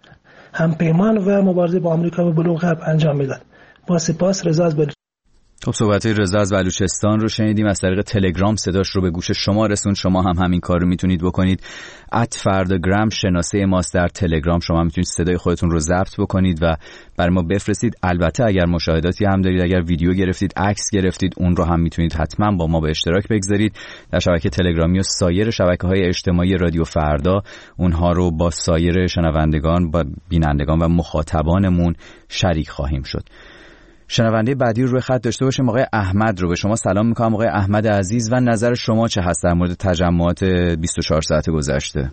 Speaker 9: همپیمان و مبارزه با آمریکا و بلوک غرب انجام میداد. با سپاس، رضا از بلوچستان.
Speaker 5: خب، صحبت‌های رضا از بلوچستان رو شنیدیم. از طریق تلگرام صداش رو به گوش شما رسوند. شما هم همین کار رو میتونید بکنید. @فرداگرام شناسه ماست در تلگرام. شما میتونید صدای خودتون رو ضبط بکنید و برای ما بفرستید. البته اگر مشاهداتی هم دارید، اگر ویدیو گرفتید، عکس گرفتید، اون رو هم میتونید حتما با ما به اشتراک بگذارید در شبکه تلگرامی و سایر شبکه‌های اجتماعی رادیو فردا. اونها رو با سایر شنوندگان، با بینندگان و مخاطبانمون شریک خواهیم شد. شنونده بعدی رو روی خط داشته باشیم. آقای احمد رو به شما سلام میکنم. آقای احمد عزیز، و نظر شما چه هست در مورد تجمعات 24 ساعت گذشته؟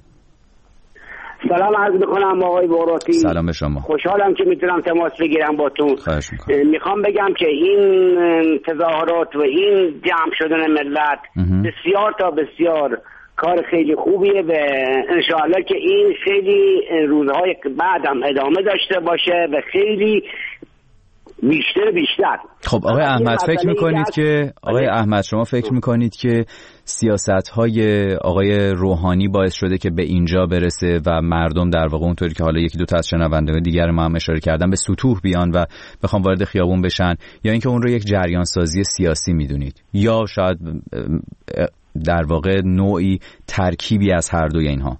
Speaker 10: سلام عرض میکنم آقای بوراتی.
Speaker 5: سلام به شما.
Speaker 10: خوشحالم که میتونم تماس بگیرم با تو.
Speaker 5: خواهش میکنم.
Speaker 10: میخوام بگم که این تظاهرات و این جمع شدن ملت بسیار تا بسیار کار خیلی خوبیه و انشاءالله که این خیلی روزهای بعد هم ادامه داشته باشه و خیلی بیشتر.
Speaker 5: خب آقای احمد، فکر میکنید که شما فکر میکنید که سیاست‌های آقای روحانی باعث شده که به اینجا برسه و مردم در واقع اونطوری که حالا یکی دو تا از شنوندگان دیگر ما هم اشاره کردن به سطوح بیان و بخوام وارد خیابون بشن، یا اینکه اون رو یک جریان سازی سیاسی میدونید، یا شاید در واقع نوعی ترکیبی از هر دوی اینها؟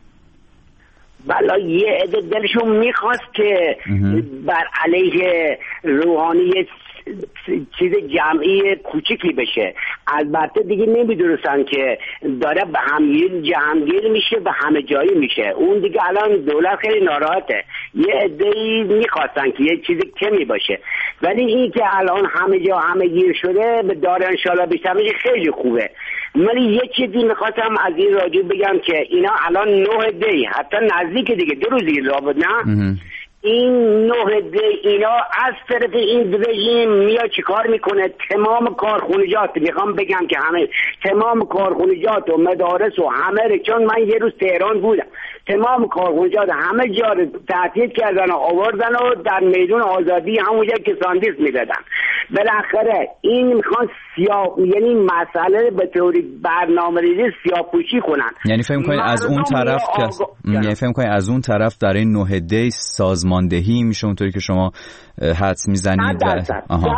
Speaker 10: بله، یه عده دلشون میخواست که بر علیه روحانی چیز جمعی کوچیکی بشه. البته دیگه نمیدونستن که داره به جمعگیر میشه و همه جایی میشه. اون دیگه الان دولت خیلی ناراحته. یه عده‌ای میخواستن که یه چیزی کمی باشه، ولی این که الان همه جا همه گیر شده به داره انشالله بیشتر میشه، خیلی خوبه. ولی یه چیزی میخواستم از این راجع بگم که اینا الان 9 دی حتی نزدیک دیگه 2 روز دیگه لابد نه این 9 دی اینا از طرف این رژیم میاد چیکار میکنه؟ تمام کارخونجات، میخوام بگم که همه تمام کارخونجات و مدارس و همه، چون من یه روز تهران بودم، تمام کارخونجات همه جا رو تعطیل کردن و آوردن و در میدون آزادی همونجا که ساندیس میدادن. بالاخره این میخوان یعنی مسئله به طوری برنامه‌ریزی سیاه‌پوشی کنن.
Speaker 5: یعنی فهم کنید از اون طرف یعنی فهم کنید از اون طرف در این 9 دی سازماندهی میشه اونطوری که شما حدس میزنید. 100%.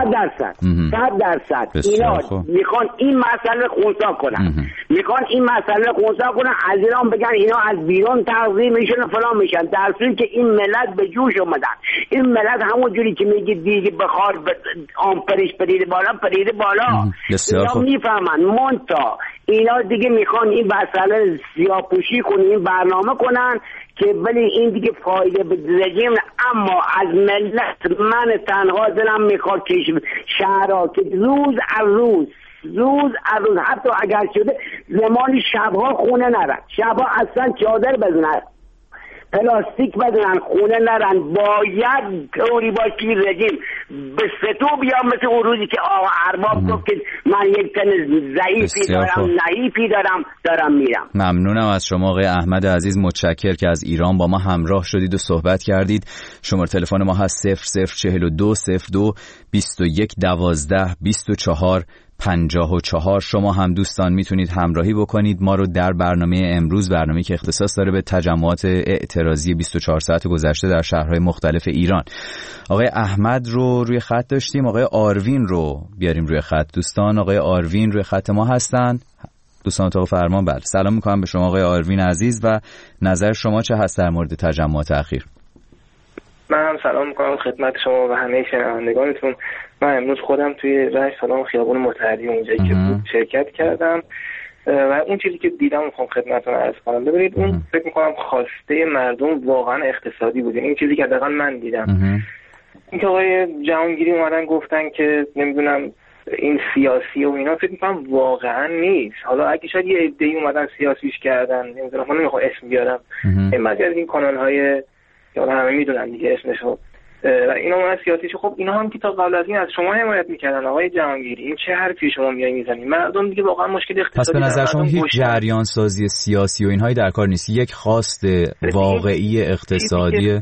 Speaker 5: اینا میخوان این مسئله خونسا کنن. از ایران بگن اینا از بیرون تغذیه میشن و فلان میشن، در صورتی که این ملت به جوش اومدن. این ملت همون جوری که میگید دیگه بخار آمپرش پریده بالا اینا میفهمن. مونتا اینا دیگه میخوان این مسئله سیاه‌پوشی کنن، این برنامه کنن که ولی این دیگه فایده به رژیم. اما از ملت من تنها دلم میخواد که شهرها که روز از روز حتی اگر شده زمانی شبها خونه نرن، شبها اصلا چادر بزنن، پلاستیک بدن، خونه نرن. باید طوری باشه که رژیم
Speaker 10: به ستو بیام، مثل اون روزی که آقا ارباب گفت که من یک تن ضعیفی دارم، نحیفی دارم میرم.
Speaker 5: ممنونم از شما آقای احمد عزیز، متشکر که از ایران با ما همراه شدید و صحبت کردید. شماره تلفن ما هست 0042 02 21 12 24 54. شما هم دوستان میتونید همراهی بکنید ما رو در برنامه امروز، برنامه‌ای که اختصاص داره به تجمعات اعتراضی 24 ساعت گذشته در شهرهای مختلف ایران. آقای احمد رو روی خط داشتیم، آقای آروین رو بیاریم روی خط. دوستان آقای آروین روی خط ما هستند. دوستان اتاق فرمان، بله سلام میکنم به شما آقای آروین عزیز و نظر شما چه هست در مورد تجمعات اخیر؟
Speaker 11: من هم سلام میکنم خدمت شما و همه شنوندگانتون. من امروز خودم توی رشت سالن خیابون متحدی اونجایی که بود شرکت کردم و اون چیزی که دیدم میخوام خدمتتون عرض کنم. ببینید اون فکر میکنم خواسته مردم واقعا اقتصادی بود. این چیزی که دقیقاً من دیدم اینکه آقای جهانگیری اومدن گفتن که نمیدونم این سیاسی و اینا، فکر میکنم واقعا نیست. حالا اگه شاید یه عده‌ای اومدن سیاسیش کردن، نمیدونم، من نمیخوام اسم بیارم، این بعضی از این کانال‌های که همه میدونن دیگه اسمشو و اینا اون سیاسیش، خب اینا هم که تا قبل از این از شما حمایت میکردن آقای جهانگیری. این چه حرفی شما میای میزنید؟ مردم دیگه واقعا مشکل اقتصادی.
Speaker 5: پس به نظر شما هیچ جریان سازی سیاسی و اینهای در کار نیست، یک خواست واقعی اقتصادی؟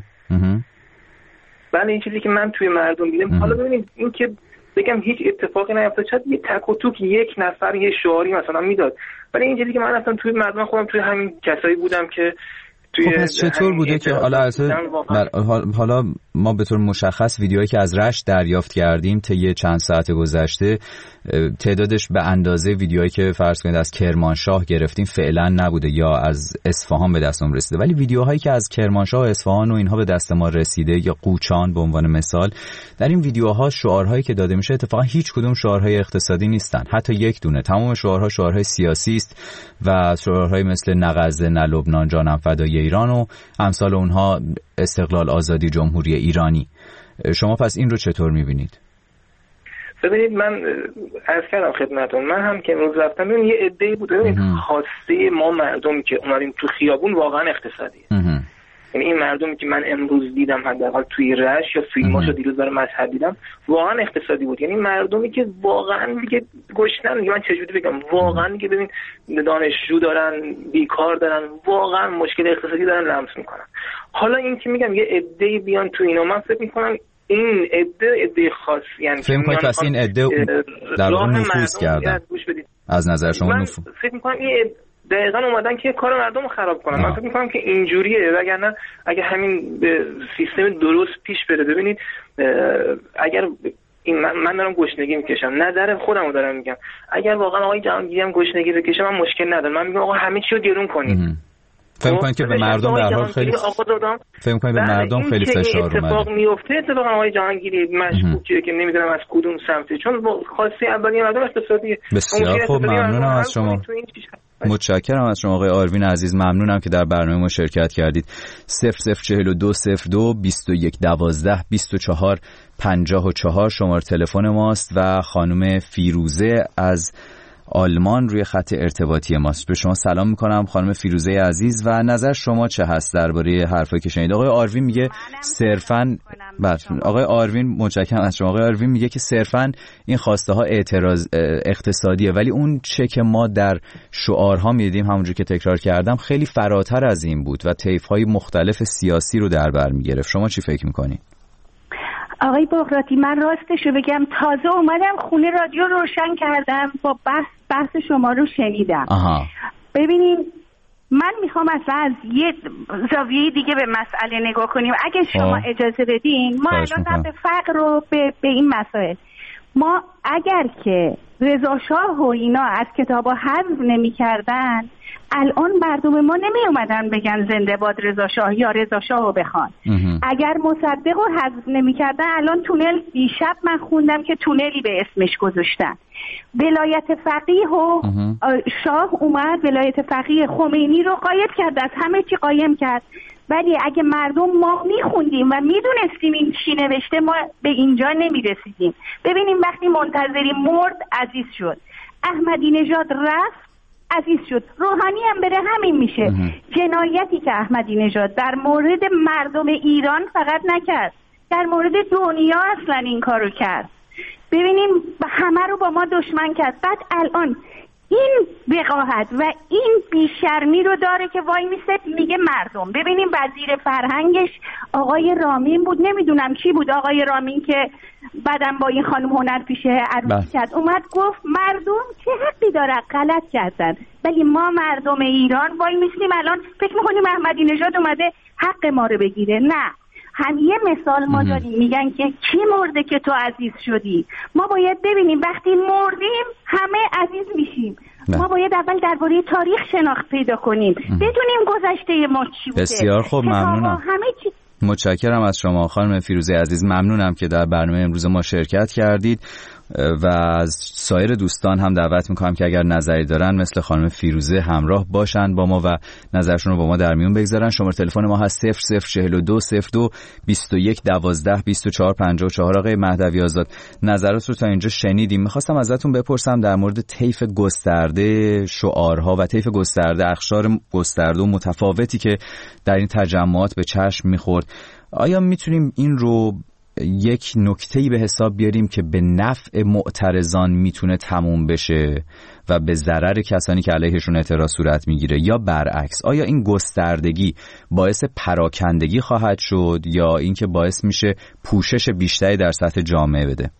Speaker 11: بله این چیزی که من توی مردم دیدم. حالا ببینید این که بگم هیچ اتفاقی نیفتاد، شاید یه تک و توک یک نفر یه شعاری مثلا میداد، ولی این چیزی که من اصلا توی مردم خودم توی همین کسایی بودم که
Speaker 5: خب پس چطور بوده که حالا ما به طور مشخص ویدیوهایی که از رشت دریافت کردیم طی چند ساعت گذشته تعدادش به اندازه ویدیوهایی که فرض کنید از کرمانشاه گرفتیم فعلا نبوده یا از اصفهان به دستمون رسیده، ولی ویدیوهایی که از کرمانشاه و اصفهان و اینها به دست ما رسیده یا قوچان به عنوان مثال، در این ویدیوها شعارهایی که داده میشه اتفاقا هیچ کدوم شعارهای اقتصادی نیستن، حتی یک دونه. تمام شعارها شعارهای سیاسی است و شعارهای مثل نه غزه نه لبنان جانم فدای ایران و امثال اونها، استقلال آزادی جمهوری ایرانی. شما پس این رو چطور میبینید؟
Speaker 11: ببینید من عرض کردم خدمتتون، من هم که امروز رفتم ببین یه عده‌ای بود. ببینید خواسته ما مردم که اومدیم تو خیابون واقعا اقتصادیه. یعنی این مردمی که من امروز دیدم حداقل توی رشت یا فیلماشو دیروز برای مشهد دیدم واقعا اقتصادی بود. یعنی مردمی که واقعا دیگه گشنن، من چجوری بگم، واقعا دیگه ببین دانشجو دارن، بیکار دارن، واقعا مشکل اقتصادی دارن لمس میکنن. حالا این که میگم یه عده‌ای بیان تو اینا، من فکر میکنم این عده خاص، یعنی
Speaker 5: فکر کنید پس این عده در واقع نفوذ کردن از نظر شما؟
Speaker 11: من فکر میکنم این دقیقاً اومدن که کار مردم رو خراب کنن. من فکر میکنم که اینجوریه، وگرنه اگه همین سیستم درست پیش بره. ببینید اگر من دارم گشنگی میکشم، نظر خودم رو دارم میگم، اگر واقعا آقای جهانگیری هم گشنگی بکشه من مشکل ندارم، من میگم آقا همه چی رو گرون کنید.
Speaker 5: فکر می‌کنید که به مردم در حال خیلی خیلی فشار اومده.
Speaker 11: اتفاق میفته اتفاقا آقای جهانگیری مشکوکه که نمیدونم از کدوم سمتی، چون خواسته اولیه مردم اقتصادیه.
Speaker 5: بسیار خوب، ممنونم از شما. متشکرم از شما آقای آروین عزیز، ممنونم که در برنامه ما شرکت کردید. 0042 02 21 12 24 54 شماره تلفن ماست و خانم فیروزه از آلمان روی خط ارتباطی ماست. به شما سلام میکنم خانم فیروزه عزیز و نظر شما چه هست درباره حرفایی که شنید؟ آقای آروین میگه صرفاً آقای آروین، متشکرم از شما. آقای آروین میگه که صرفاً این خواسته ها اعتراض اقتصادیه، ولی اون چه که ما در شعارها میدیدیم همونجوری که تکرار کردم خیلی فراتر از این بود و طیف‌های مختلف سیاسی رو در بر میگرفت. شما چی فکر میکنید؟
Speaker 12: آقای بغراتی، من راستش رو بگم تازه اومدم خونه رادیو روشن کردم با بحث شما رو شنیدم. ببینین من میخوام اصلا از یه زاویه دیگه به مسئله نگاه کنیم اگه شما اجازه بدین. ما الان در به فقر رو به این مسائل، ما اگر که رضا شاه و اینا از کتابا حذف نمی کردن الان مردم ما نمی اومدن بگن زنده باد رضا شاه یا رضا شاه رو بخوان. اگر مصدق رو حذف نمی کردن الان تونل، دیشب من خوندم که تونلی به اسمش گذاشتن. ولایت فقیه و شاه اومد ولایت فقیه خمینی رو قاید کرد، از همه چی قایم کرد. ولی اگه مردم ما میخوندیم و میدونستیم این چی نوشته ما به اینجا نمیرسیدیم. ببینیم وقتی منتظری مرد عزیز شد، احمدی نژاد رفت عزیز شد، روحانی هم بره همین میشه. جنایتی که احمدی نژاد در مورد مردم ایران فقط نکرد، در مورد دنیا اصلا این کارو کرد. ببینیم همه رو با ما دشمن کرد. بعد الان این وقاحت و این بیشرمی رو داره که وای میسه میگه مردم. ببینیم وزیر فرهنگش آقای رامین بود، نمیدونم کی بود آقای رامین که بعدم با این خانم هنرپیشه عروسی کرد، اومد گفت مردم چه حقی داره، غلط کردن. ولی ما مردم ایران وای میسیم الان فکر میکنیم احمدی نژاد اومده حق ما رو بگیره. نه، هم یه مثال ما داریم، میگن که کی مرده که تو عزیز شدی. ما باید ببینیم وقتی مردیم همه عزیز میشیم. ما باید اول درباره تاریخ شناخت پیدا کنیم، بدونیم گذشته ما چی بوده.
Speaker 5: بسیار خوب، ممنونم. متشکرم از شما خانم فیروزه عزیز. ممنونم که در برنامه امروز ما شرکت کردید و از سایر دوستان هم دعوت میکنم که اگر نظری دارن مثل خانم فیروزه همراه باشن با ما و نظرشون رو با ما در میون بگذارن. شماره تلفن ما هست 0042 02 21 12 24 54. آقای مهدوی آزاد، نظرات رو تا اینجا شنیدیم. میخواستم ازتون بپرسم در مورد طیف گسترده شعارها و طیف گسترده اقشار گسترده و متفاوتی که در این تجمعات به چشم میخورد، آیا میتونیم این رو یک نکته‌ای به حساب بیاریم که به نفع معترضان میتونه تموم بشه و به ضرر کسانی که علیهشون اعتراض صورت میگیره، یا برعکس؟ آیا این گستردگی باعث پراکندگی خواهد شد یا اینکه باعث میشه پوشش بیشتری در سطح جامعه بده؟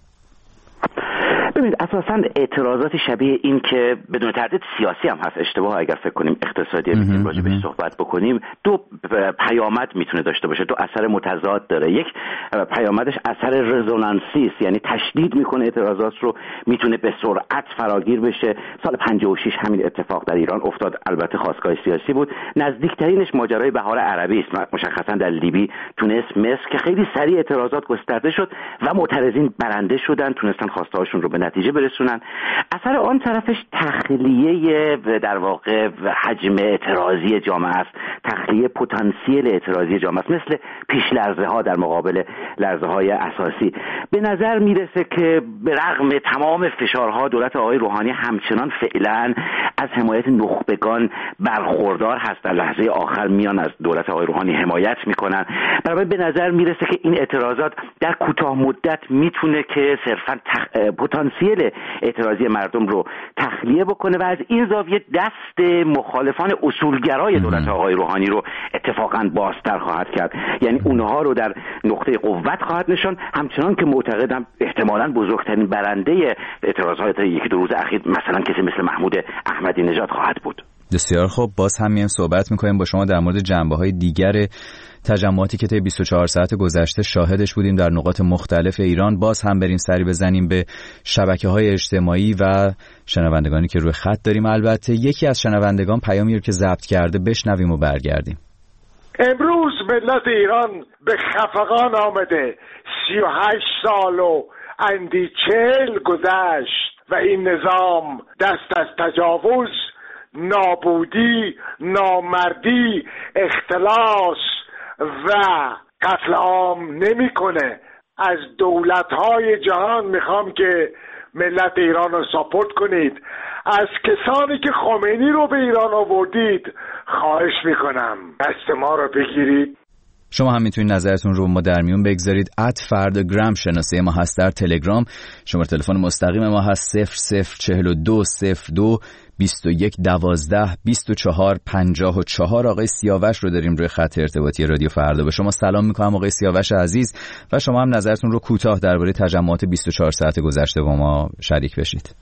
Speaker 4: ببینید اساساً اعتراضات شبیه این که بدون تردید سیاسی هم هست، اشتباه اگر فکر کنیم اقتصادی میتونیم راجع بهش صحبت بکنیم، دو پیامد میتونه داشته باشه، دو اثر متضاد داره. یک پیامدش اثر رزونانسی است، یعنی تشدید میکنه اعتراضات رو، میتونه به سرعت فراگیر بشه. سال 56 همین اتفاق در ایران افتاد، البته خاستگاه سیاسی بود. نزدیکترینش ماجرای بهار عربی است، مشخصاً در لیبی، تونس، مصر، که خیلی سریع اعتراضات گسترده شد و معترضین برنده شدن، تونستن خواسته هاشون رو به نتیجه برسونن. اثر آن طرفش تخلیه در واقع حجم اعتراضی جامعه است، تخلیه پتانسیل اعتراضی جامعه است، مثل پیش لرزه ها در مقابل لرزه های اساسی. به نظر میرسه که به رغم تمام فشارها دولت آقای روحانی همچنان فعلا از حمایت نخبگان برخوردار هست، در لحظه آخر میان از دولت آقای روحانی حمایت میکنن. برای به نظر میرسه که این اعتراضات در کوتاه مدت میتونه که صرفا پتانسیل اعتراضی مردم رو تخلیه بکنه و از این زاویه دست مخالفان اصولگرای دولت آقای روحانی رو اتفاقاً بازتر خواهد کرد، یعنی اونها رو در نقطه قوت خواهد نشان، همچنان که معتقدم احتمالاً بزرگترین برنده اعتراضات یکی دو روز اخیر مثلا کسی مثل محمود احمدی نژاد خواهد بود.
Speaker 5: بسیار خوب، باز هم میایم صحبت میکنیم با شما در مورد جنبه‌های دیگر تجمعاتی که طی 24 ساعت گذشته شاهدش بودیم در نقاط مختلف ایران. باز هم بریم سری بزنیم به شبکه‌های اجتماعی و شنوندگانی که روی خط داریم. البته یکی از شنوندگان پیامی رو که ضبط کرده بشنویم و برگردیم.
Speaker 13: امروز ملت ایران به خفقان آمده، 38 سال و اندی 40 گذشت و این نظام دست از تجاوز، نابودی، نامردی، اختلاس و قتل عام نمیکنه. از دولت‌های جهان میخوام که ملت ایران رو ساپورت کنید. از کسانی که خمینی رو به ایران آوردید خواهش میکنم دست ما رو بگیرید.
Speaker 5: شما هم میتونید نظرتون رو ما در میون بگذارید. @فردگرام شناسه ما هست در تلگرام. شماره تلفن مستقیم ما هست 0042 02 21 12 24 54. آقای سیاوش رو داریم روی خط ارتباطی رادیو فردا. به شما سلام میکنم آقای سیاوش عزیز و شما هم نظرتون رو کوتاه درباره تجمعات 24 ساعت گذشته با ما شریک بشید.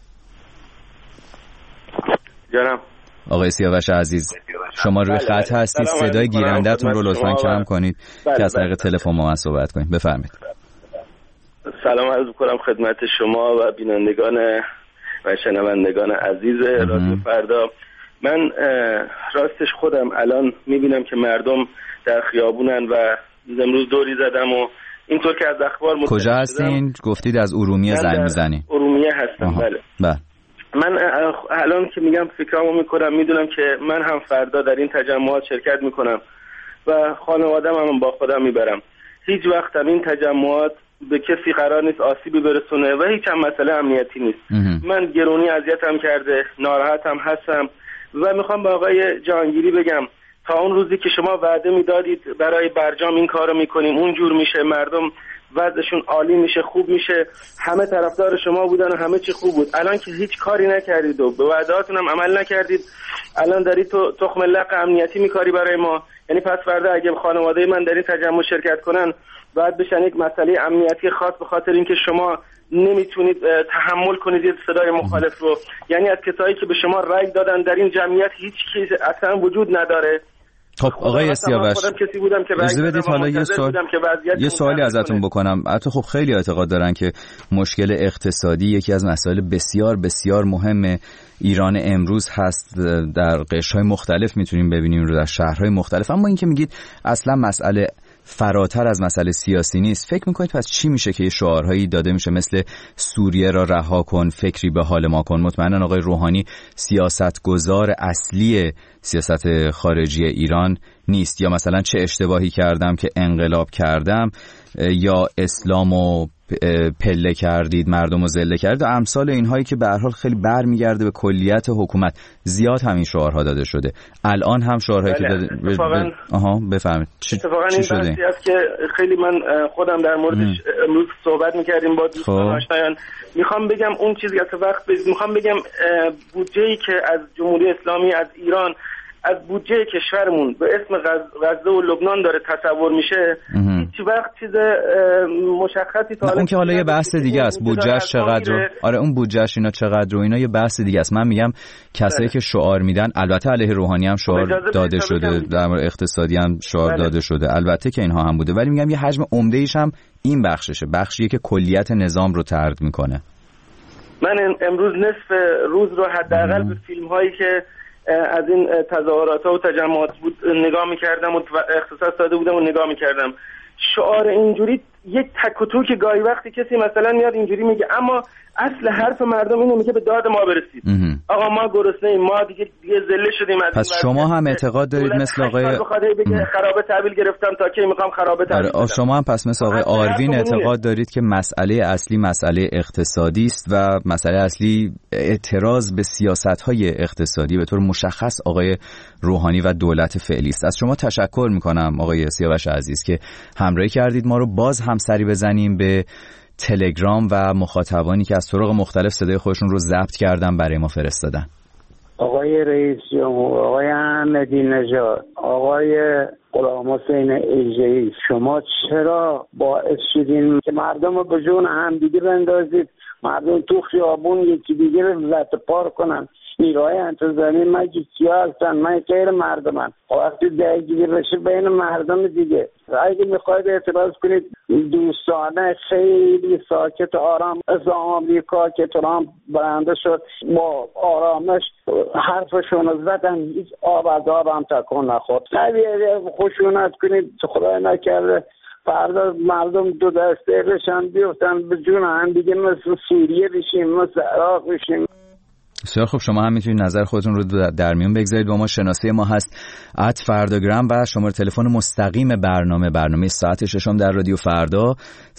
Speaker 14: جانم
Speaker 5: آقای سیاوش عزیز، شما روی خط هستید، صدای گیرنده‌تون رو لطفاً کم کنید که از طریق تلفن با من صحبت کنید. بفرمایید.
Speaker 14: سلام عرض می‌کنم خدمت شما و بینندگان و شنوندگان عزیز رادیو فردا. من راستش خودم الان می‌بینم که مردم در خیابونن و امروز دوری زدم و اینطور که از اخبار مطلع
Speaker 5: کجا هستین؟ گفتید از ارومیه زنگ می‌زنید.
Speaker 14: ارومیه هستم. بله. من الان که میگم فکرامو میکنم، میدونم که من هم فردا در این تجمعات شرکت میکنم و خانوادم هم با خودم میبرم. هیچ وقت هم این تجمعات به کسی قرار نیست آسیبی برسونه و هیچ هم مسئله امنیتی نیست. من گرونی اذیتم کرده، ناراحتم هستم و میخوام به آقای جهانگیری بگم تا اون روزی که شما وعده میدادید برای برجام این کارو میکنیم، اون جور میشه، مردم وضعشون عالی میشه، خوب میشه، همه طرفدار شما بودن و همه چی خوب بود. الان که هیچ کاری نکردید و به وعدهاتون هم عمل نکردید، الان دارید تخم لق امنیتی میکاری برای ما. یعنی پس فردا اگه خانواده من در این تجمع شرکت کنن باید بشن یک مسئله امنیتی خاص به خاطر اینکه شما نمیتونید تحمل کنید یه صدای مخالف رو. یعنی از کسایی که به شما رأی دادن در این جمعیت هیچ چیز اصلا وجود نداره.
Speaker 5: خب آقای سیاوش اجازه بدید حالا یه سوالی ازتون بکنم. حتی خب خیلی اعتقاد دارن که مشکل اقتصادی یکی از مسائل بسیار بسیار مهم ایران امروز هست. در قشرهای مختلف میتونیم ببینیم رو، در شهرهای مختلف. اما این که میگید اصلا مسئله فراتر از مسئله سیاسی نیست، فکر میکنید پس چی میشه که شعارهایی داده میشه مثل سوریه را رها کن، فکری به حال ما کن؟ مطمئنا آقای روحانی سیاستگزار اصلی سیاست خارجی ایران نیست. یا مثلا چه اشتباهی کردم که انقلاب کردم، یا اسلامو پله کردید، مردم رو ذله کردید، امثال اینهایی که به هر حال خیلی برمیگرده به کلیت حکومت. زیاد همین شعارها داده شده. الان هم شعارهایی که داده بفهمید چی شده؟
Speaker 14: این بحثی است که خیلی من خودم در موردش امروز صحبت می‌کردیم با دوستان آشنایان. میخوام بگم اون چیزی که میخوام بگم بودجه‌ای که از جمهوری اسلامی از ایران، از بودجه کشورمون به اسم غزه و لبنان داره تصور میشه، هیچ وقت چیز مشخصی تا
Speaker 5: اون که حالا یه بحث دیگه است بودجهش چقدر. آره اون بودجهش اینا چقدر و اینا یه بحث دیگه است. من میگم کسایی که شعار میدن، البته علیه روحانی هم شعار داده شده، در مورد اقتصادی هم شعار داده شده، البته که اینها هم بوده، ولی میگم یه حجم عمده ایش هم این بخششه، بخشیه که کلیت نظام رو طرد میکنه.
Speaker 14: من امروز نصف روز رو حداقل به فیلم هایی که از این تظاهرات و تجمعات بود نگاه میکردم و اختصاص داده بودم و نگاه میکردم. شعار اینجوری یک تک و توک گاهی وقتی کسی مثلا میاد اینجوری میگه، اما اصل حرف مردم اینه، میگه به داد ما برسید. آقا ما گرسنه‌ایم، ما دیگه ذله شدیم از
Speaker 5: پس شما هم اعتقاد دارید مثل آقای
Speaker 14: خرابه تحویل گرفتم تا کی میخوام خرابه تحویل بدم.
Speaker 5: شما هم پس مثل آقای آروین اعتقاد دارید که مسئله اصلی مسئله اقتصادی است و مسئله اصلی اعتراض به سیاست‌های اقتصادی به طور مشخص آقای روحانی و دولت فعلی است. از شما تشکر میکنم آقای سیاوش عزیز که همراهی کردید ما رو. باز هم سری بزنیم به تلگرام و مخاطبانی که از طرق مختلف صدای خودشون رو ضبط کردن برای ما فرستادن.
Speaker 15: آقای رئیس جمهور، آقای احمدی نژاد، آقای غلام حسین ایجه‌ای، شما چرا باعث شدین که مردم رو به جون همدیگه بندازید؟ مردم تو خیابون یکی دیگه رو لطه پار کنن. نیروهای انتظامی مگه کیا هستن؟ من غیر مردمم. وقتی درگیری بشه بین مردم دیگه، اگه میخواید اعتراض کنید دوستانه خیلی ساکت آرام، از آمریکا که ترامپ برنده شد با آرامش حرفشون رو زدن، هیچ آب از آب هم تکون نخورد. خشونت کنید خدای نکرده فردا مردم دو دسته بشن بیفتن به جون هم دیگه، مثل سوریه بشیم، مثل عراق بشیم.
Speaker 5: بسیار خب، شما هم میتونید نظر خودتون رو در میون بگذارید. با ما شناسه ما هست @فرداگرام و شماره تلفن مستقیم برنامه ساعت ششم در رادیو فردا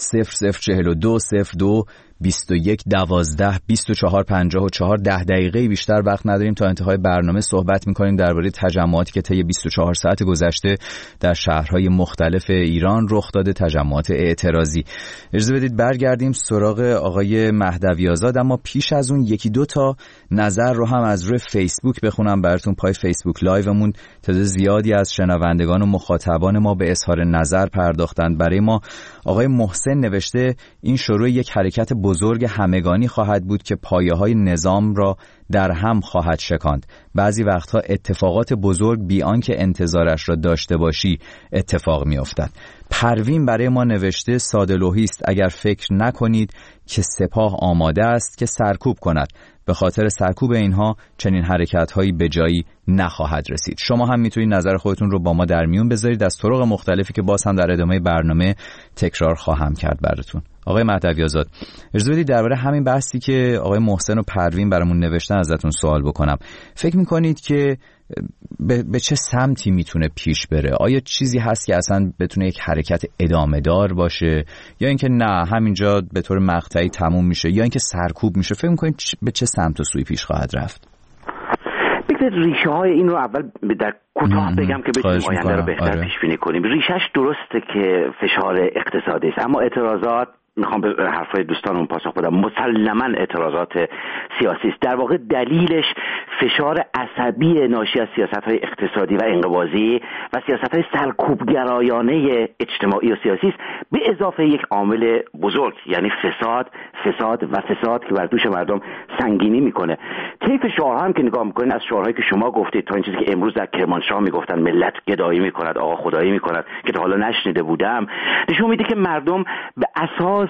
Speaker 5: 0042 02 21 12 24 54. 10 دقیقه بیشتر وقت نداریم تا انتهای برنامه صحبت میکنیم درباره تجمعاتی که طی 24 ساعت گذشته در شهرهای مختلف ایران رخ داده، تجمعات اعتراضی. اجازه بدید برگردیم سراغ آقای مهدوی آزاد، اما پیش از اون یکی دو تا نظر رو هم از روی فیسبوک بخونم براتون. پای فیسبوک لایومون تعداد زیادی از شنوندگان و مخاطبان ما به اظهار نظر پرداختند. برای ما آقای محسن نوشته این شروع یک حرکت بزرگ همگانی خواهد بود که پایه‌های نظام را در هم خواهد شکاند. بعضی وقتها اتفاقات بزرگ بی آنکه انتظارش را داشته باشی اتفاق می‌افتد. پروین برای ما نوشته ساده‌لوحی است اگر فکر نکنید که سپاه آماده است که سرکوب کند. به خاطر سرکوب اینها چنین حرکت‌هایی به جایی نخواهد رسید. شما هم میتونید نظر خودتون رو با ما در میون بذارید از طرق مختلفی که باز هم در ادامه برنامه تکرار خواهم کرد براتون. آقای مهدوی آزاد، اجازه بدید درباره همین بحثی که آقای محسن و پروین برامون نوشتن ازتون سوال بکنم. فکر میکنید که به چه سمتی میتونه پیش بره؟ آیا چیزی هست که اصلا بتونه یک حرکت ادامه دار باشه، یا اینکه نه همینجا به طور مقطعی تموم میشه، یا اینکه سرکوب میشه؟ فکر میکنید به چه سمت و سوی پیش خواهد رفت؟
Speaker 4: بگذارید ریشه های این رو اول در کوتاه بگم که بتونیم آینده رو بهتر پیش بینی کنیم. ریشش درسته که فشار اقتصادی است، اما اعتراضات، میخوام به حرفای دوستانم پاسخ بدم، مسلماً اعتراضات سیاسی است. در واقع دلیلش فشار عصبی ناشی از سیاست‌های اقتصادی و انقباضی و سیاست‌های سرکوبگرایانه اجتماعی و سیاسی است، به اضافه یک عامل بزرگ، یعنی فساد که بر دوش مردم سنگینی میکنه. طیف شعارها هم که نگاه میکنین، از شعارهایی که شما گفتید تا این چیزی که امروز در کرمانشاه میگفتن ملت گدایی میکند، آقا خدایی میکند، که تا حالا نشنیده بودم، نشون میده که مردم به اساس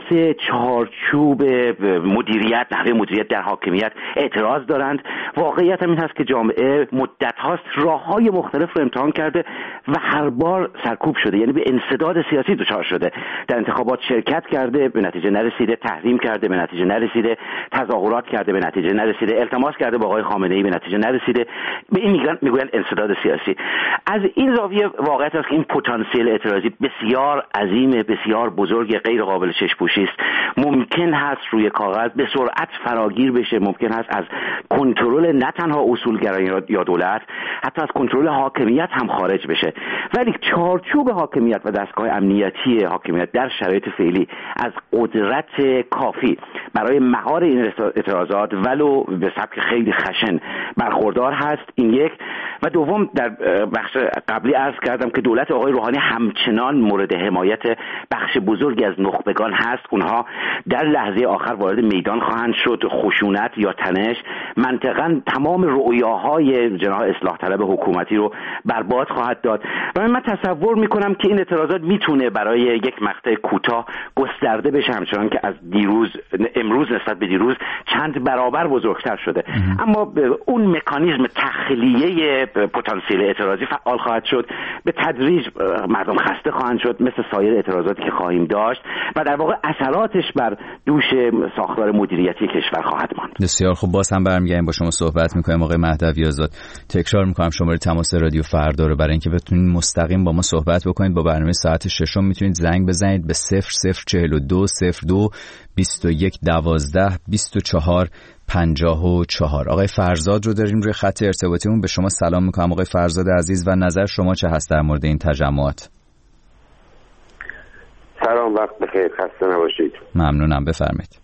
Speaker 4: چارچوب مدیریت، نحوه مدیریت در حاکمیت اعتراض دارند. واقعیت هم این هست که جامعه مدت هاست راههای مختلف رو امتحان کرده و هر بار سرکوب شده، یعنی به انسداد سیاسی دچار شده. در انتخابات شرکت کرده، به نتیجه نرسیده، تحریم کرده، به نتیجه نرسیده، تظاهرات کرده، به نتیجه نرسیده، التماس کرده با آقای خامنه‌ای، به نتیجه نرسیده. به این میگویند انسداد سیاسی. از این زاویه واقعیت است که این پتانسیل اعتراضی بسیار عظیمه، بسیار بزرگ، غیر قابل چشم‌پوشی است. ممکن هست روی کاغذ به سرعت فراگیر بشه، ممکن هست از کنترل نه تنها اصولگرایی یا دولت، حتی از کنترل حاکمیت هم خارج بشه. ولی چارچوب حاکمیت و دستگاه امنیتی حاکمیت در شرایط فعلی از قدرت کافی برای مهار این اعتراضات ولو به سبک خیلی خشن برخوردار هست. این یک. و دوم، در بخش قبلی عرض کردم که دولت آقای روحانی همچنان مورد حمایت بخش بزرگی از نخبگان هست. اونها در لحظه آخر وارد میدان خواهند شد، خشونت یا تنش منطقاً تمام رؤیاهای جناح اصلاح طلب حکومتی رو برباد خواهد داد. و من تصور میکنم که این اعتراضات میتونه برای یک مقطع کوتاه گسترده بشه، همچنان که از امروز نسبت به دیروز چند برابر بزرگتر شده. اما اون مکانیزم تخلیه پتانسیل اعتراضی فعال خواهد شد. به تدریج مردم خسته خواهند شد، مثل سایر اعتراضاتی که خواهیم داشت، و در واقع اثراتش بر دوش ساختار مدیریتی کشور خواهد ماند.
Speaker 5: بسیار خوب، باز هم برمیگردیم با شما صحبت میکنیم آقای مهدوی آزاد. تکرار میکنم شماره تماس رادیو فردا رو برای اینکه بتونید مستقیم با ما صحبت بکنید. با برنامه ساعت 6 میتونید زنگ بزنید به 0042 02 21 12 24 54. آقای فرزاد رو داریم روی خط ارتباطیمون. به شما سلام میکنم آقای فرزاد عزیز و نظر شما چه هست در مورد این تجمعات؟
Speaker 7: سلام، وقت بخیر، خسته نباشید.
Speaker 5: ممنونم، بفرمایید.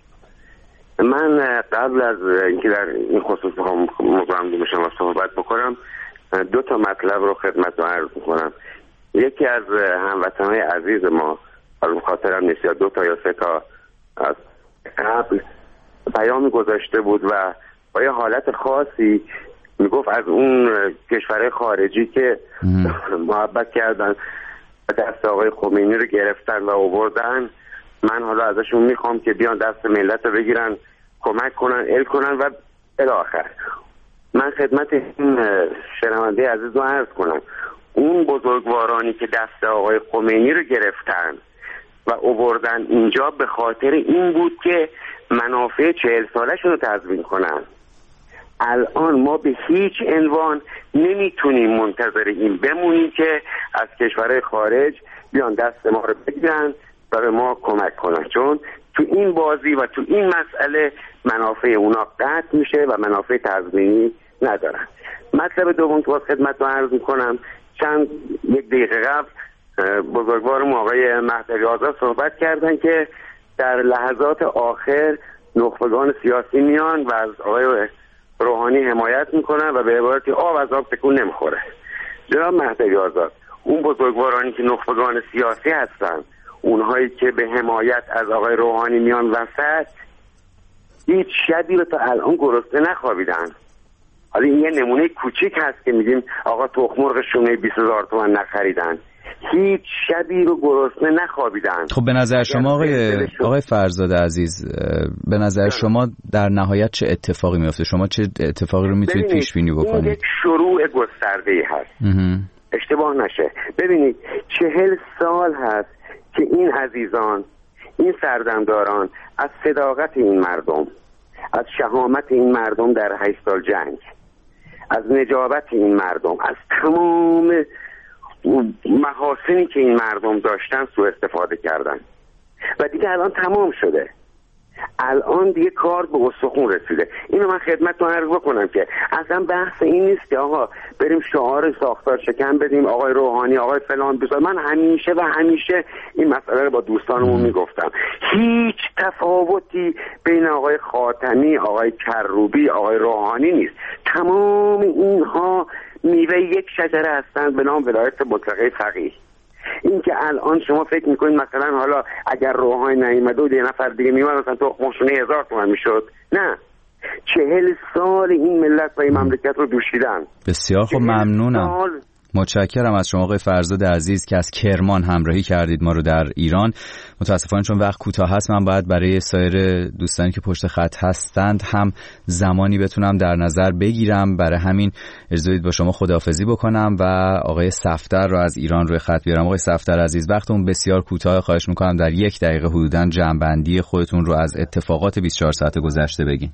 Speaker 7: من قبل از اینکه در این خصوص بخوام با شما صحبت بکنم، دو تا مطلب رو خدمتتون عرض میکنم. یکی از هموطنهای عزیز ما، حالا خاطرم نیست یا دو تا یا سه تا از قبل پیامی گذاشته بود و با یه حالت خاصی میگفت از اون کشورهای خارجی که محبت کردن دست آقای خمینی رو گرفتن و آوردن، من حالا ازشون میخوام که بیان دست ملت رو بگیرن، کمک کنن، کنن و الاخر. من خدمت این شنونده عزیز رو عرض کنم، اون بزرگوارانی که دست آقای خمینی رو گرفتن و آوردن اینجا به خاطر این بود که منافع 40 سالشون رو تضمین کنن. الان ما به هیچ عنوان نمیتونیم منتظر این بمونیم که از کشورهای خارج بیان دست ما رو بگیرن و به ما کمک کنن، چون تو این بازی و تو این مسئله منافع اونا قطع میشه و منافع تضمینی ندارن. مطلب دوم که باز خدمتتون عرض میکنم، یک دقیقه قبل بزرگوارم آقای مهدوی آزاد صحبت کردن که در لحظات آخر نخبگان سیاسی میان و از آقای روحانی حمایت میکنن و به عبارتی آب از آب تکون نمیخوره. جناب مهدوی آزاد، اون بزرگوارانی که نخبگان سیاسی هستن، اونهایی که به حمایت از آقای روحانی میان وسط، هیچ شبی رو تا الان گرسنه نخوابیدن. حالا این یه نمونه کوچیک هست که میگیم آقا تخم مرغ شونه 20,000 تومان نخریدن، هیچ شبی رو گرسنه نخوابیدن.
Speaker 5: خب به نظر شما آقای فرزاد عزیز، به نظر شما در نهایت چه اتفاقی میفته؟ شما چه اتفاقی رو میتونید پیش بینی بکنید؟
Speaker 7: این یک شروع گسترده‌ای هست. اشتباه نشه. ببینید 40 سال هست که این عزیزان، این سردمداران از صداقت این مردم، از شهامت این مردم در 8 سال جنگ، از نجابت این مردم، از تمام محاسنی که این مردم داشتن سوء استفاده کردن و دیگه الان تمام شده. الان دیگه کار به استخون رسیده. اینو من خدمتتون عرض بکنم که اصلا بحث این نیست که آقا بریم شعار ساختار شکن بدیم آقای روحانی آقای فلان بزار. من همیشه این مسئله رو با دوستانمون میگفتم، هیچ تفاوتی بین آقای خاتمی، آقای کروبی، آقای روحانی نیست. تمام اینها میوه یک شجره هستند به نام ولایت مطلقه فقیه. این که الان شما فکر میکنید مثلا حالا اگر روحانی نیامده و یه نفر دیگه میومد مثلا تو ماشونه 1000 تومان میشد، نه، 40 سال این ملت و این مملکت رو دوشیدن.
Speaker 5: بسیار خب، ممنونم. متشکرم از شما آقای فرزاد عزیز که از کرمان همراهی کردید ما رو در ایران. متاسفانه چون وقت کوتاه هست من باید برای سایر دوستانی که پشت خط هستند هم زمانی بتونم در نظر بگیرم، برای همین اجازه بدید با شما خداحافظی بکنم و آقای صفدر رو از ایران روی خط بیارم. آقای صفدر عزیز، وقتمون بسیار کوتاه، خواهش میکنم در 1 دقیقه حدوداً جمع‌بندی خودتون رو از اتفاقات 24 ساعت گذشته بگین.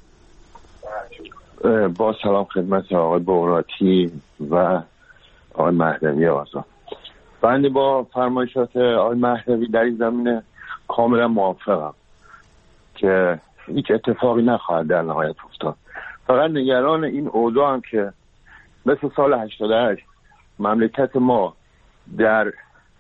Speaker 16: با سلام خدمت آقای بغراتی و آقای مهدوی آزاد. بنده با فرمایشات آقای مهدوی در این زمینه کاملا موافقم که هیچ اتفاقی نخواهد در نهایت افتاد. فقط نگران این اوضاع هم که مثل سال 88 مملکت ما در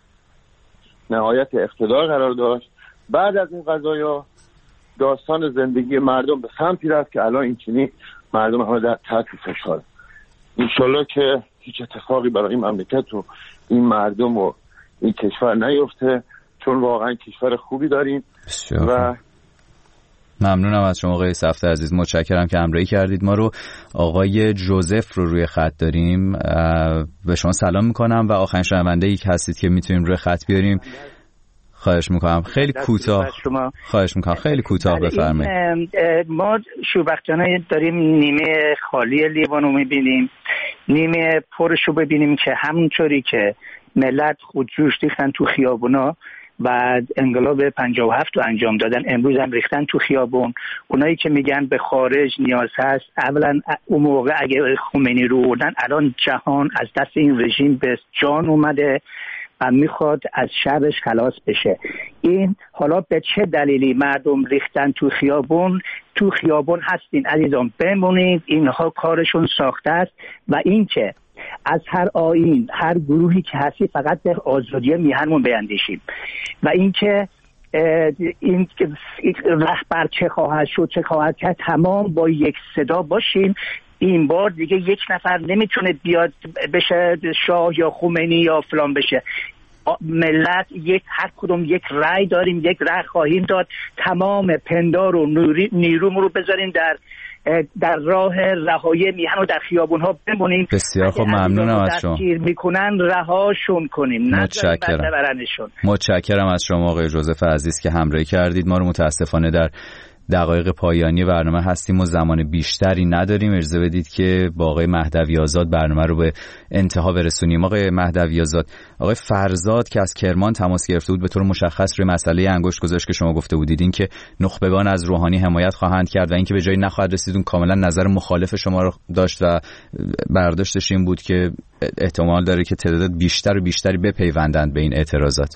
Speaker 16: نهایت اقتدار قرار داشت، بعد از این قضایا داستان زندگی مردم به سمتی رفت که الان این چنین مردم همه در تحت فشار. انشالله که هیچ اتفاقی برای این مملکت و این مردم و این کشور نیفته، چون واقعا کشور خوبی داریم. و
Speaker 5: ممنونم از شما آقای صفدر عزیز، متشکرم که همراهی کردید ما رو. آقای جوزف رو روی خط داریم، به شما سلام میکنم و آخرین شنونده‌ای که هستید که میتونیم روی خط بیاریم. خواهش میکنم خیلی کوتاه، خواهش میکنم خیلی کوتاه بفرمایید.
Speaker 17: ما شوربختانه داریم نیمه خالی لیوان رو میبینیم، نیمه پرش رو ببینیم که همونطوری که ملت خودجوش ریختن تو خیابونا و انقلاب 57 رو انجام دادن، امروز هم ریختن تو خیابون. اونایی که میگن به خارج نیاز هست، اولا اون موقع اگه خمینی رو بردن، الان جهان از دست این رژیم به جان اومده و میخواد از شرش خلاص بشه. این حالا به چه دلیلی مردم ریختن تو خیابون؟ تو خیابون هستین عزیزان، بمونید، اینها کارشون ساخته است. و این که از هر آیین، هر گروهی که هستی، فقط به آزادی میهنمون بیندیشیم. و این که این رهبر چه خواهد شد، چه خواهد کرد، تمام با یک صدا باشیم. این بار دیگه یک نفر نمیتونه بیاد بشه شاه یا خمینی یا فلان بشه. ملت هر کدوم یک رأی داریم، یک رأی خواهیم داد. تمام پندار و نیرومون رو بذاریم در راه رهایی میهن و در خیابون ها بمونیم.
Speaker 5: بسیار خب، ممنونم از شما.
Speaker 17: دستگیر میکنن رهاشون کنیم،
Speaker 5: متشکرم از شما آقای جوزف عزیز که همراهی کردید ما رو. متاسفانه در دقایق پایانی برنامه هستیم و زمان بیشتری نداریم. اجازه بدید که با آقای مهدوی آزاد برنامه رو به انتها برسونیم. آقای مهدوی آزاد، آقای فرزاد که از کرمان تماس گرفته بود به طور مشخص روی مسئله انگشت گذاشت که شما گفته بودید، این که نخبگان از روحانی حمایت خواهند کرد و اینکه به جایی نخواهد رسید، اون کاملا نظر مخالف شما رو داشت و برداشتش این بود که احتمال داره که تعداد بیشتر و بیشتری بپیوندند به این اعتراضات.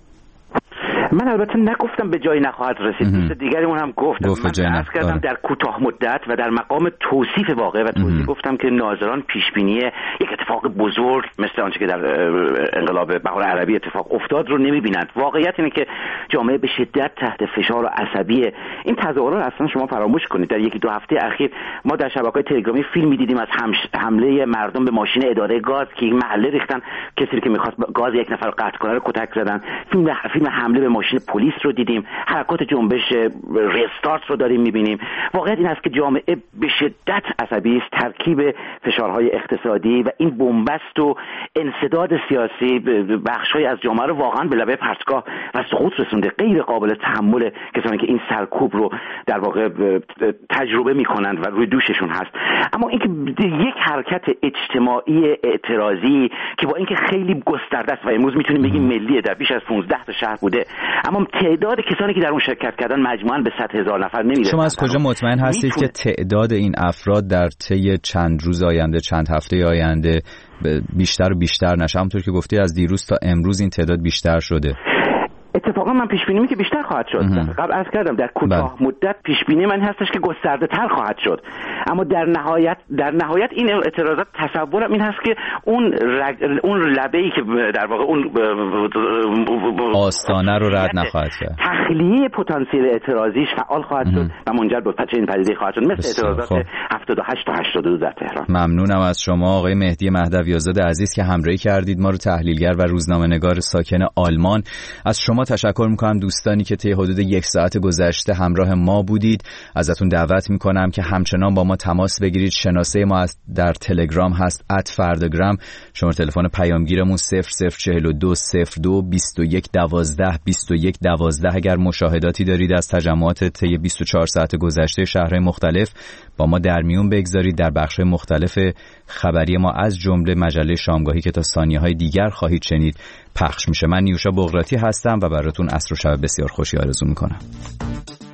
Speaker 4: من البته نگفتم به جایی نخواهد رسید، دوست دیگریمون هم گفت من عرض کردم در کوتاه مدت و در مقام توصیف واقع و توضیح گفتم که ناظران پیشبینی یک اتفاق بزرگ مثل آنچه که در انقلاب بهار عربی اتفاق افتاد رو نمیبینند. واقعیت اینه که جامعه به شدت تحت فشار و عصبیه. این تظاهرات اصلا شما فراموش کنید در 1-2 هفته اخیر ما در شبکه‌های تلگرامی فیلم می‌دیدیم از حمله مردم به ماشین اداره گاز که محله ریختن، کسی که می‌خواست گاز یک نفر رو قطع کنه رو کتک زدن. فیلم حمله به ماشین پلیس رو دیدیم، حرکات جنبش ریستارت رو داریم می‌بینیم. واقعیت این است که جامعه به شدت عصبی است. ترکیب فشارهای اقتصادی و این بنبست و انسداد سیاسی بخش‌های از جامعه رو واقعا به لبه پرتگاه و سقوط رسونده. غیر قابل تحمل کسانی که این سرکوب رو در واقع تجربه می‌کنند و روی دوششون هست. اما اینکه یک حرکت اجتماعی اعتراضی که با اینکه خیلی گسترده است و امروز میتونیم بگیم ملیه، در بیش از 15 تا شهر بوده، اما تعداد کسانی که در اون شرکت کردن مجموعاً به 100,000 نفر نمیرسه.
Speaker 5: شما از کجا مطمئن هستید که تعداد این افراد در طی چند روز آینده، چند هفته آینده بیشتر و بیشتر نشه؟ همونطور که گفتی از دیروز تا امروز این تعداد بیشتر شده.
Speaker 4: اتفاقا من پیش بینی که بیشتر خواهد شد. قبل عرض کردم در کوتاه مدت پیش بینی من هستش که گسترده تر خواهد شد، اما در نهایت این اعتراضات تصورم این هست که اون لبه‌ای که در واقع اون
Speaker 5: آستانه رو رد نخواهد کرد،
Speaker 4: تخلیه پتانسیل اعتراضیش فعال خواهد شد و منجر به چنین پدیده خواهد شد، مثل اعتراضات 78 تا 82 در تهران.
Speaker 5: ممنونم از شما آقای مهدی مهدوی‌آزاد عزیز که همراهی کردید ما رو، تحلیلگر و روزنامه‌نگار ساکن آلمان. از شما تشکر میکنم دوستانی که طی حدود 1 ساعت گذشته همراه ما بودید. ازتون دعوت میکنم که همچنان با ما تماس بگیرید. شناسه ما در تلگرام هست @فرداگرام. شماره تلفن پیامگیرمون 0042 02 21 12 21 12. اگر مشاهداتی دارید از تجمعات طی 24 ساعت گذشته شهرهای مختلف با ما در میون بگذارید. در بخش‌های مختلف خبری ما از جمله مجله شامگاهی که تا ثانیه‌های دیگر خواهید شنید پخش میشه. من نیوشا بغراتی هستم و براتون عصر و شب بسیار خوشی آرزو میکنم.